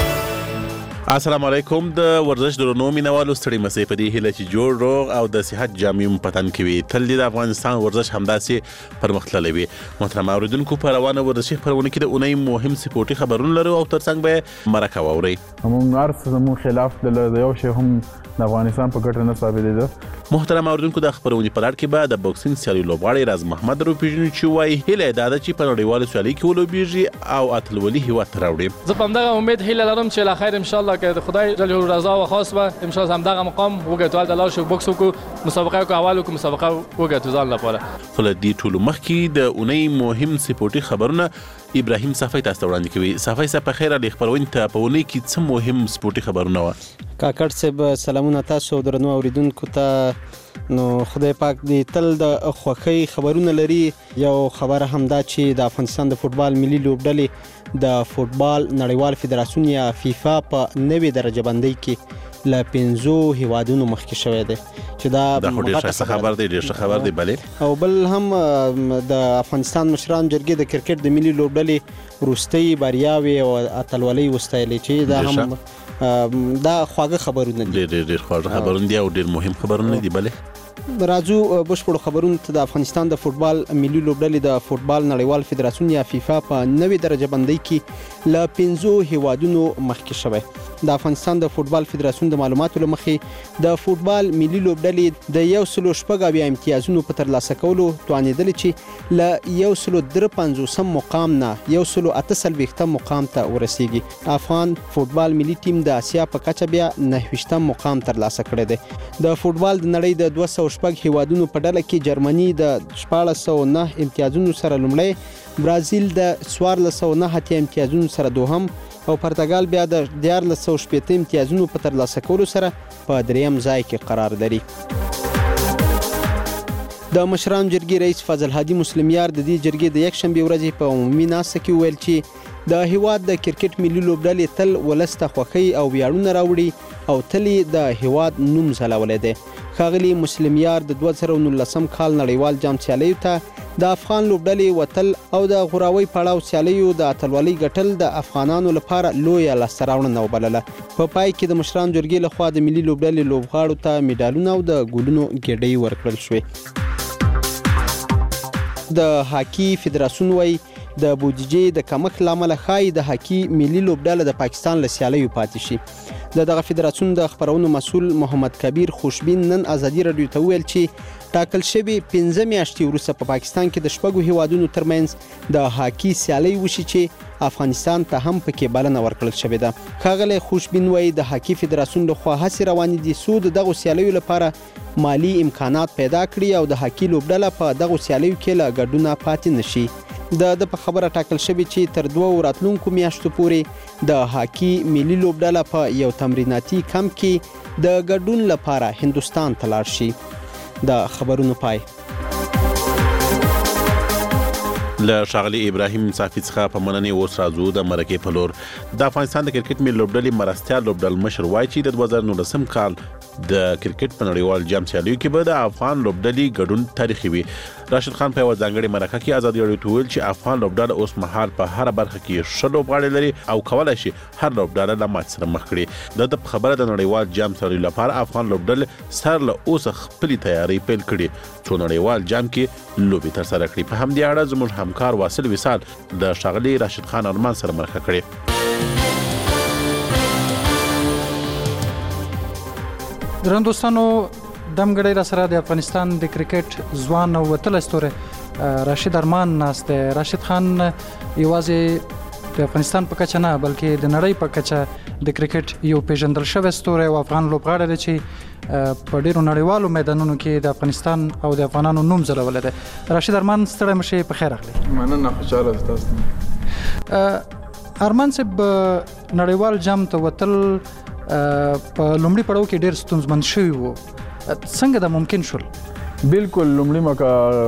السلام علیکم د ورزش درنو مینوالو ستړي مسئ په دې هله چې جوړ روغ او د صحت جامع پتن کوي تل د افغانستان ورزش همداسې پرمختللی وي محترم اوریدونکو په روانه ورزشي خبرونه کې د اونۍ مهم سپورتي خبرونه لرو او ترڅنګ به مرکه واوري همون ارس زمو خلاف د یو شی هم د افغانستان په ګټه نه ثابتې ده محترم اوریدونکو د خبرونې په لړ کې به د بوکسینګ سیالي لوبغاړی راز محمد روپیژنو چې وایي هیله ده چې په نړیوالو سیالۍ کې ولوبېږي او اتلولي هیواد ته راوړي زه په همدغه امید هیله لرم چې لا خیر ان شاء الله که د خدای جل رضا او خاص به ان شاء الله همدغه مقام وګټو د لار شو بوکس وکړو مسابقه کو اول کو مسابقه وګټو ځان لپاره خو د دې ټولو مخکې د اونۍ مهم سپورتي خبرونه ابراهیم صافی تاسو وړاندې کوي صافی صاحب په خیر علي خبرونه ته په اونۍ کې څه مهم سپورتي خبرونه و کاکړ صاحب سلامونه تاسو درنو اوریدونکو ته نو خدای پاک دې تل د خوښۍ خبرونه لري یو خبره هم دا چې د افغانستان د فوتبال ملي لوبډلې د فوتبال نړیوال فدراسیون یا فیفا په نوې درجه بندۍ کې ل پنځو هیوادونو مخکې شوی دی چې دا ډېر ښه خبر دی ډېر ښه خبر دی بلې او بل هم د افغانستان مشران جرګې د کرکټ د ملي لوبډلې وروستۍ بریاوې او اتلولۍ وستایلې چې دا هم دا خواږه خبرونه دي ډېر ډېر خواږه خبرونه دي او ډېر مهم خبرونه دي بلې راځو بشپړو خبرونو ته د افغانستان د فوتبال ملي لوبډلې د فوتبال نړیوال فدراسیون یا فیفا په نوې درجه بندۍ کې ل پنځو هیوادونو مخکې شوی د افغانستان د فوتبال فدراسیون د معلوماتو لمخې د فوتبال ملي لوبډلې د یو سلو شپږ اویا امتیازونو په ترلاسه کولو توانېدل چې ل یو سلو درې پنځوسم مقام نه یو سلو اته څلوېښتم مقام ته ورسیږي افغان فوتبال ملي ټیم د اسیا په کچه بیا نهه ویشتم مقام ترلاسه کړی دی د فوتبال د نړۍ د دوه سوه شپږ هیوادونو په ډله کې جرمني د شپاړس سوه نه امتیازونو سره لومړی برازیل د څوارلس سوه نه اتیا امتیازونو سره دوهم او پرتګال بیا د دیارلس سوه شپېته امتیازونو په ترلاسه کولو سره په دریم ځای کې قرار لري د مشران جرګې رئیس فضل هادي مسلمیار د دې جرګې د یک شنبې ورځې په عمومي ناسته کې ویل چې د هیواد د کرکټ ملي لوبډلې تل ولسته خوښۍ او ویاړونه راوړي او تل د هیواد نوم ځلولی دی. ښاغلي مسلم یار د دوه زره نولسم کال نړیوال جام سیالیو ته د افغان لوبډلې وتل او د غوراوي پړاو سیالیو د اتلولۍ ګټل د افغانانو لپاره لویه لاسته راوړنه وبلله. په پای کې د مشران جرګې لخوا د ملي لوبډلې لوبغاړو ته میډالونه او د ګولونو ګېډۍ ورکړل شوې. د هاکي فدراسیون وایي د بودیجې د کمښت له امله ښایي د هاکي ملي لوبډله د پاکستان له سیالیو پاتې شي. د دغه فدراسیون د خپرونو مسؤل محمد کبیر خوشبین نن ازادي راډیو ته وویل چې ټاکل شوي پنځه میاشتې وروسته په پاکستان کې د شپږو هیوادونو ترمنځ د هاکي سیالۍ وشي چې افغانستان ته هم پکې بلنه ورکړل شوې ده. ښاغلی خوشبین وایي د هاکي فدراسیون لخوا هڅې روانې دي څو د دغو سیالیو لپاره مالی امکانات پیدا کړي او د هاکي لوبډله په دغو سیالیو کې له ګډونه پاتې نشي. د د په خبره ټاکل شوی چې تر دوه راتلونکو میاشتو پورې د هاکي ملي لوبډله په یو تمریناتي کمپ کې د ګډون لپاره هندوستان ته لاړ شي. د خبرونو پای. له ښاغلي ابراهیم صافي څخه په مننې اوس راځو د مرکې په لور. د افغانستان د کرکټ ملي لوبډلې مرستیال لوبډل مشر وایي چې د دوه زره نولسم کال د کرکټ په نړیوال جام سیالیو کې به د افغان لوبډلې ګډون تاریخي وي. راشد خان په یوه ځانګړې مرکه کې ازادي راډیو ته وویل چې افغان لوبډله اوس مهال په هره برخه کې ښه لوبغاړي لري او کولی شي هر لوبډله له ماتې سره مخ کړي. د ده په خبره د نړیوال جام سیالیو لپاره افغان لوبډلې سر له اوسه خپلې تیارۍ پیل کړي څو نړیوال جام کې لوبې ترسره کړي. په همدې اړه زموږ همکار واصل وصال د ښاغلي راشد خان ارمان سره مرکه کړې. درنو دوستانو، دمګړی را سره د افغانستان د کرکټ ځوان او وتلی ستوری راشد ارمان ناست دی. راشد خان یوازې د افغانستان په کچه نه بلکې د نړۍ په کچه د کرکټ یو پیژندل شوی ستوری او افغان لوبغاړی دی چې په ډیرو نړیوالو میدانونو کې د افغانستان او د افغانانو نوم ځلولی دی. راشد ارمان، ستړی مه شئ، په خیر راغلی. مننه، خوشحاله ستاسو. ارمان صاحب، نړیوال جام ته وتل په لومړي پړاو کې ډېر ستونزمن شوي وو، څنګه دا ممکن شول؟ بالکل لومړي مکه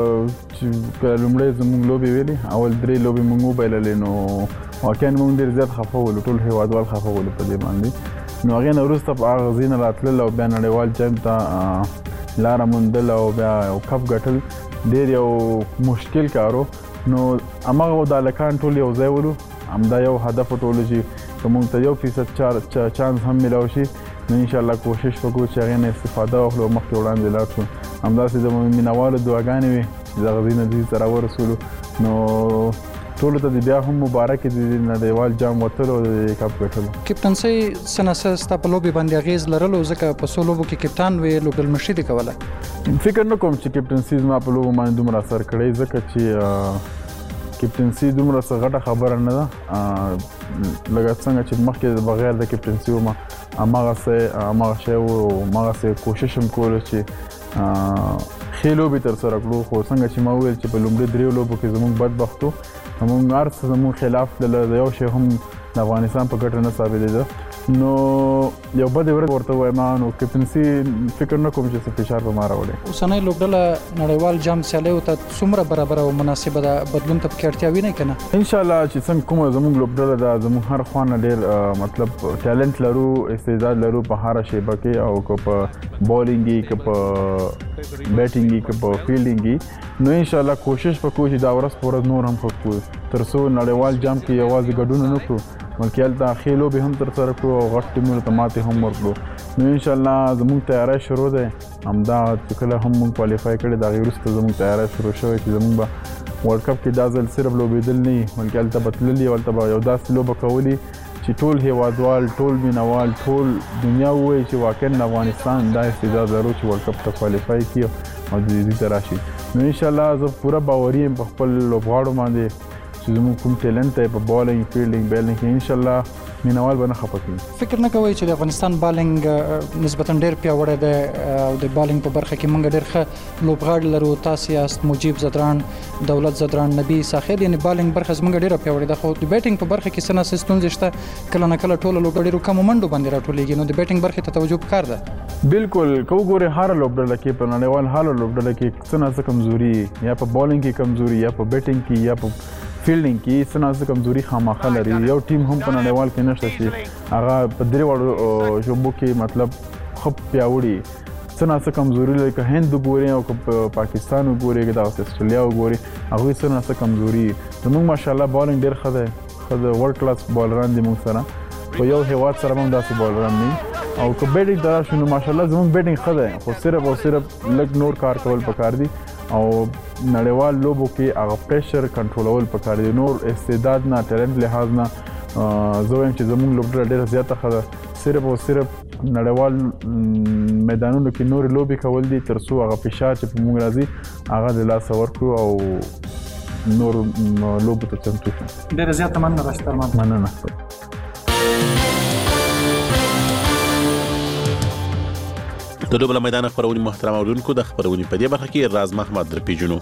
چې لومړی زموږ لوبې ویلې، اول درې لوبې موږ وبایللې، نو واقعا موږ ډېر زیات خفه ولو، ټول هیوادوال خفه ولو په دې باندې. نو هغې نه وروسته په هغه ځای نه راتلل او بیا نړیوال جام ته لاره موندل او بیا یو کپ ګټل ډېر یو مشکل کار و. نو هماغه د هلکان ټول یو ځای ولو، همدا یو هدف ټولو چې که موږ ته یو فیصد چانس هم میلاو شي نو انشاءالله کوشش وکړو چې هغې نه استفاده واخلو او مخکې وړاندې لاړ شو. همداسې د مینوالو دعاګانې وې چې دغه ځای نه دوی ته راورسولو. نو ټولو ته د بیا هم مبارک د نړیوال جام وتلو او د کپ ګټلو. کپټنسۍ څه نه څه ستا په لوبې باندې اغېز لرلو، ځکه په څو لوبو کې کپټان وې، لوبډلمشري دې کوله؟ فکر نه کوم چې کپټنسي زما په لوبو باندې دومره اثر کړی، ځکه چې کپټنسي دومره څه غټه خبره نه ده. لکه څنګه چې مخکې بغیر د کپټنسي وم هماغسې هماغه شی و، هماغسې کوشش هم کولو چې ښې لوبې ترسره کړو. خو څنګه چې ما وویل چې په لومړي دریو لوبو کې زموږ بدبخت و، زموږ هر څه زموږ خلاف تلله، د یو شی هم د افغانستان په ګټه نه ثابتېده. نو یو بدې ورځ ورته وایم، نو کپټنسي فکر نه کوم چې څه فشار په ما راوړی. اوسنۍ لوبډله نړیوال جام سیالیو ته څومره برابره او مناسبه ده؟ بدلون ته پکې اړتیا وینئ که نه؟ انشاءالله چې څنګه کومه زموږ لوبډله ده، زموږ هر خوا نه ډېر مطلب ټالنټ لرو، استعداد لرو په هره شیبه کې، او که په بالینګ وي، که په بیټینګ وي، که په فیلډینګ وي. نو انشاءالله کوشش وکړو چې دا ورځ په ورځ نور هم ښه کړو، تر څو نړیوال جام کې یوازې ګډون نه کړو بلکې هلته ښې لوبې هم ترسره کړو او غټ ټیمونو ته ماتې هم ورکړو. نو انشاءالله زموږ تیاری شروع دی، همدا چې کله هم موږ کوالیفای کړی د هغې وروسته زموږ تیاری شروع شوی چې زموږ به ورلډ کپ کې دا ځل صرف لوبېدل نه وي، بلکې هلته به تللي، هلته به یو داسې لوبه کولی چې ټول هیوادوال، ټول مینوال، ټول دنیا ووایي چې واقعا افغانستان دا استعداد لرو چې ورلډ کپ ته کوالیفای کړي او دې ته راشي. نو انشاءالله زه پوره باوري یم په خپل لوبغاړو باندې چې زموږ کوم ټیلنټ دی په بالینګ، فیلډینګ، بیلینګ کې انشاءالله مینوال به نه خفه کړي. فکر نه کوئ چې د افغانستان بالینګ نسبتا ډېر پیاوړی دی او د بالینګ په برخه کې موږ ډېر ښه لوبغاړي لرو؟ تاسې یاست، مجیب زدران، دولت زدران، نبی ساخر، یعنې بالینګ برخه زموږ ډېره پیاوړې ده. خو د بیټینګ په برخه کې څه نه څه ستونزې شته، کله نه کله ټوله لوبډله ډېرو کمو منډو باندې راټولېږي، نو د بیټینګ برخې ته توجه پکار ده. بالکل که وګورئ هره لوبډله کې، په نړیوال هره لوبډله کې څه نه څه کمزوري، یا په بالینګ کې کمزوري، یا په بیټینګ کې، یا په فیلډینګ کې څه نه څه کمزوري خامخا لري. یو ټیم هم په نړیوال کې نشته چې هغه په درې وړو ژبو کې مطلب ښه پیاوړي څه نه څه کمزوري لري. که هند وګورئ او که پاکستان وګورئ که دغسې استرالیا وګورئ هغوی څه نه څه کمزوري. زموږ ماشاءالله بالینګ ډېر ښه دی، ښه د ورلډ کلاس بالران دي موږ سره، په یو هیواد سره هم داسې بالران دي. او که بیټینګ ته راشو نو ماشاءالله زموږ بیټینګ ښه دی، خو صرف او صرف لږ نور کار کول پکار دي او نړیوال لوبو کې هغه پریشر کنټرولول پکار دي. نور استعداد نه ټیلنټ لحاظ نه زه وایم چې زموږ لوبډله ډېره زیاته ښه ده. صرف او صرف نړیوال میدانونو کې نورې لوبې کول دي تر څو هغه فشار چې په موږ راځي هغه د لاسه ورکړو او نور لوبو ته چمتو شو. ډېره زیاته مننه راشد ارمان. مننه. د لوبو له میدان خپرونې محترم اورونکو د خپرونې په دې برخه کې راز محمد در پیژنو.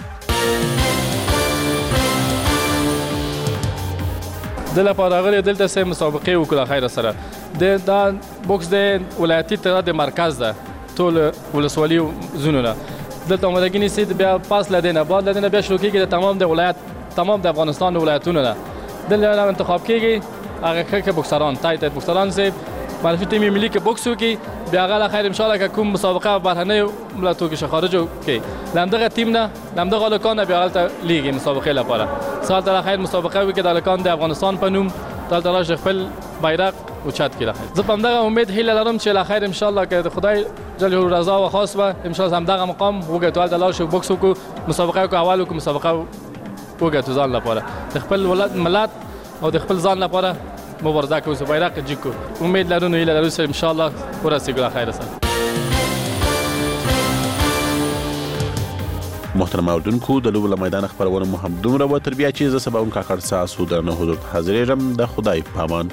د لپاره غوړي دلته سه مسابقې وکړه خیر سره د دا بوکس د ولایتي اتحاد مرکز ده ټول ولسوالي زونونه دلته مدګنی سید بیا پاس لدینه بعد لدینه بیا شروع کیږي تمام د ولایت تمام د افغانستان ولایتونه ده دلته انتخاب کیږي هغه کې بوکسران تایت بوکسران سه معرفي ټیمي ملي کې بوکس وکي بیا غلا خیر ان شاء الله کوم مسابقه بهرنۍ ملاتو کې خارجو کې لمدغه ټیم نه لمدغه لکان بیا غلطه لیګ مسابقه لپاره سال تر خیر مسابقه وکي د لکان د افغانستان په نوم تل تر خپل بیرق اوچت کړه. زه په همدغه امید هیله لرم چې لا خیر ان شاء الله کې خدای جل رضا او خاص به ان شاء الله همدغه مقام وګټو د لاش بوکس وکړو مسابقه کو اول کو مسابقه وګټو ځان لپاره د خپل ولادت ملت او د خپل ځان لپاره مبارزه کوو چې بیرق جیکو. امید لرو نو هیله لرو چې ان شاء الله ورسېږو خیر سره. محترم اوردونکو د لوبو له میدان خبرونه مو هم دومره و تر بیا چې زه سبا اون کاکړ ساسو در نه حضور حاضرېږم د خدای پامان.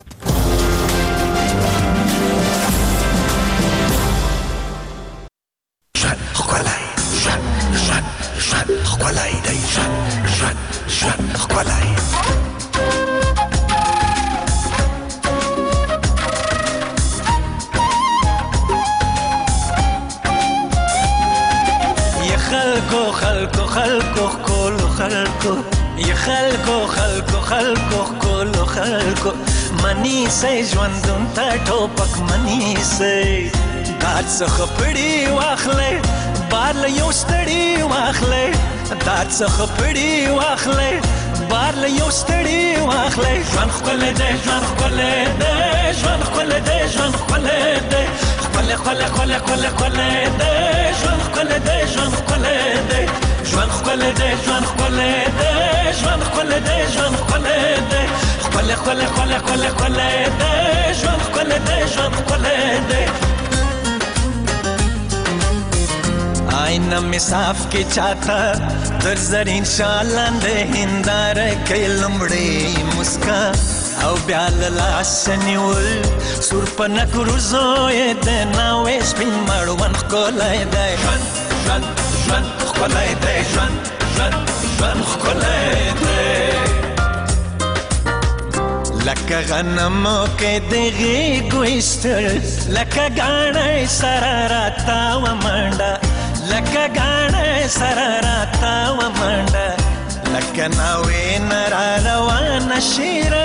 خلکو خلکو کولو خلکو یا خلکو خلکو خلکو کولو خلکو منی سي ژوندون ته ټوپک منی سي دار څخه پړی واخلې بار له یو ستړي واخلې دار څخه پړی واخلې بار له یو ستړي واخلې ژوند خپل دې ژوند خپل دې ژوند خپل دې ژوند خپل دې خپل خپل خپل خپل خپل دې ژوند خپل دې ژوند خپل دې ژوند خپل دې ژوند خپل دې ژوند خپل دې ژوند خپل دې خپل خپل خپل خپل خپل دې ژوند خپل دې ژوند خپل دې آینه می صاف کې چاته در زرین شالاند هندار کې لمړې مسکا او بیا لاس نیول سور پنه کروزوې د ناوې سپین مړوند ښکلی دی ژوند ژوند ژوند ښکلی دی ژوند ژوند ژوند ښکلی دی لکه غنمو کې د غېږو ایستل لکه ګاڼی سره راتاوه منډه لکه ګاڼی سره راتاوه منډه لکه ناوې نه را روانه شیره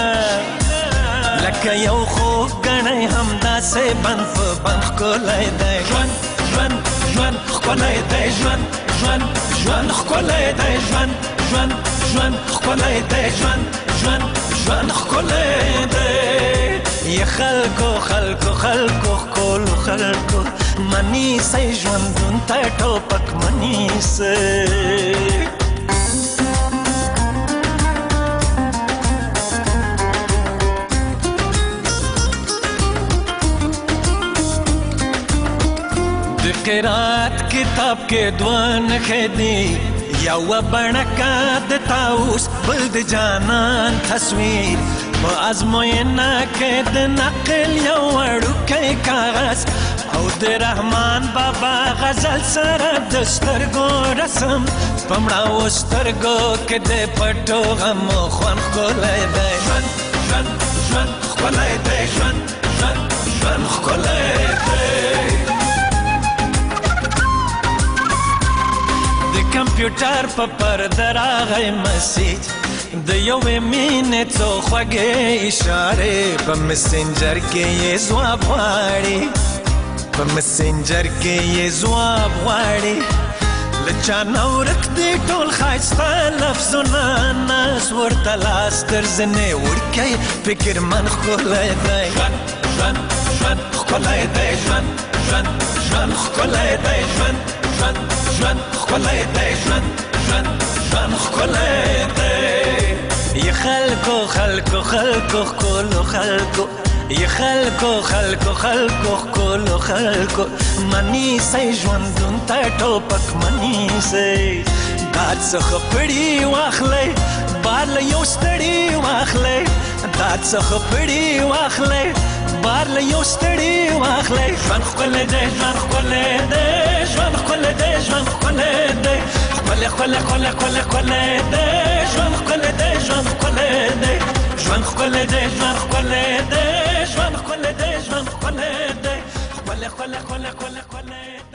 لکه یو خوږ ګڼی همداسې بند په بند ښکلی دی ژوند ژوند ژوند ښکلی دی ژوند ژوند ژوند ښکلی دی ژوند ژوند ژوند ښکلی دی ژوند ژوند ژوند ښکلی دی یا خلکو خلکو خلکو ښکلو خلکو منیسئ ژوندون ته ټوپک منیسئ قرات کتاب کې دوه نښې دي یوه بڼکه د طاووس بل د جانان تصویر په ازموینه کې د نقل یو وړوکی کاغذ او د رحمان بابا غزل سره د سترګو رسم په مړاوو سترګو کې د پټو غمو خوند ښکلی دی ژوند ژوند ژوند ښکلی دی ژوند ژوند ژوند ښکلی دی کمپیوټر په پرده راغی مسیج د یوې مینې څو خوږې اشارې په مسنجر کې یې ځواب غواړي په مسنجر کې یې ځواب غواړي له چا نه ورک دی ټول ښایسته لفظونه ناز ورته لاس تر زنې وړکی فکر من ښکلی دی ژوند ژوند ژوند ښکلی دی ژوند ژوند ژوند ښکلی دی ژوند ژوند ژوند ښکلی دی ژوند ژوند ژوند ښکلی دی ی خلکو خلکو خلکو ښکلو خلکو ی خلکو خلکو خلکو ښکلو خلکو منیسئ ژوندون ته ټوپک منیسئ داد څخه پړي واخلئ بار له یو ستړي واخلئ داد څخه پړي واخلئ بار له یو ستړي واخلئ ژوند ښکلی دی ژوند ښکلی دی ژوند ښکلی دی ژوند ښکلی دی ښکلی ښکلی ښکلی ښکلی ښکلی دی ژوند ښکلی دی ژوند ښکلی دی ژوند ښکلی دی ژوند ښکلی دی ژوند ښکلی دی ژوند ښکلی دی ښکلی ښکلی ښکلی ښکلی ښکلی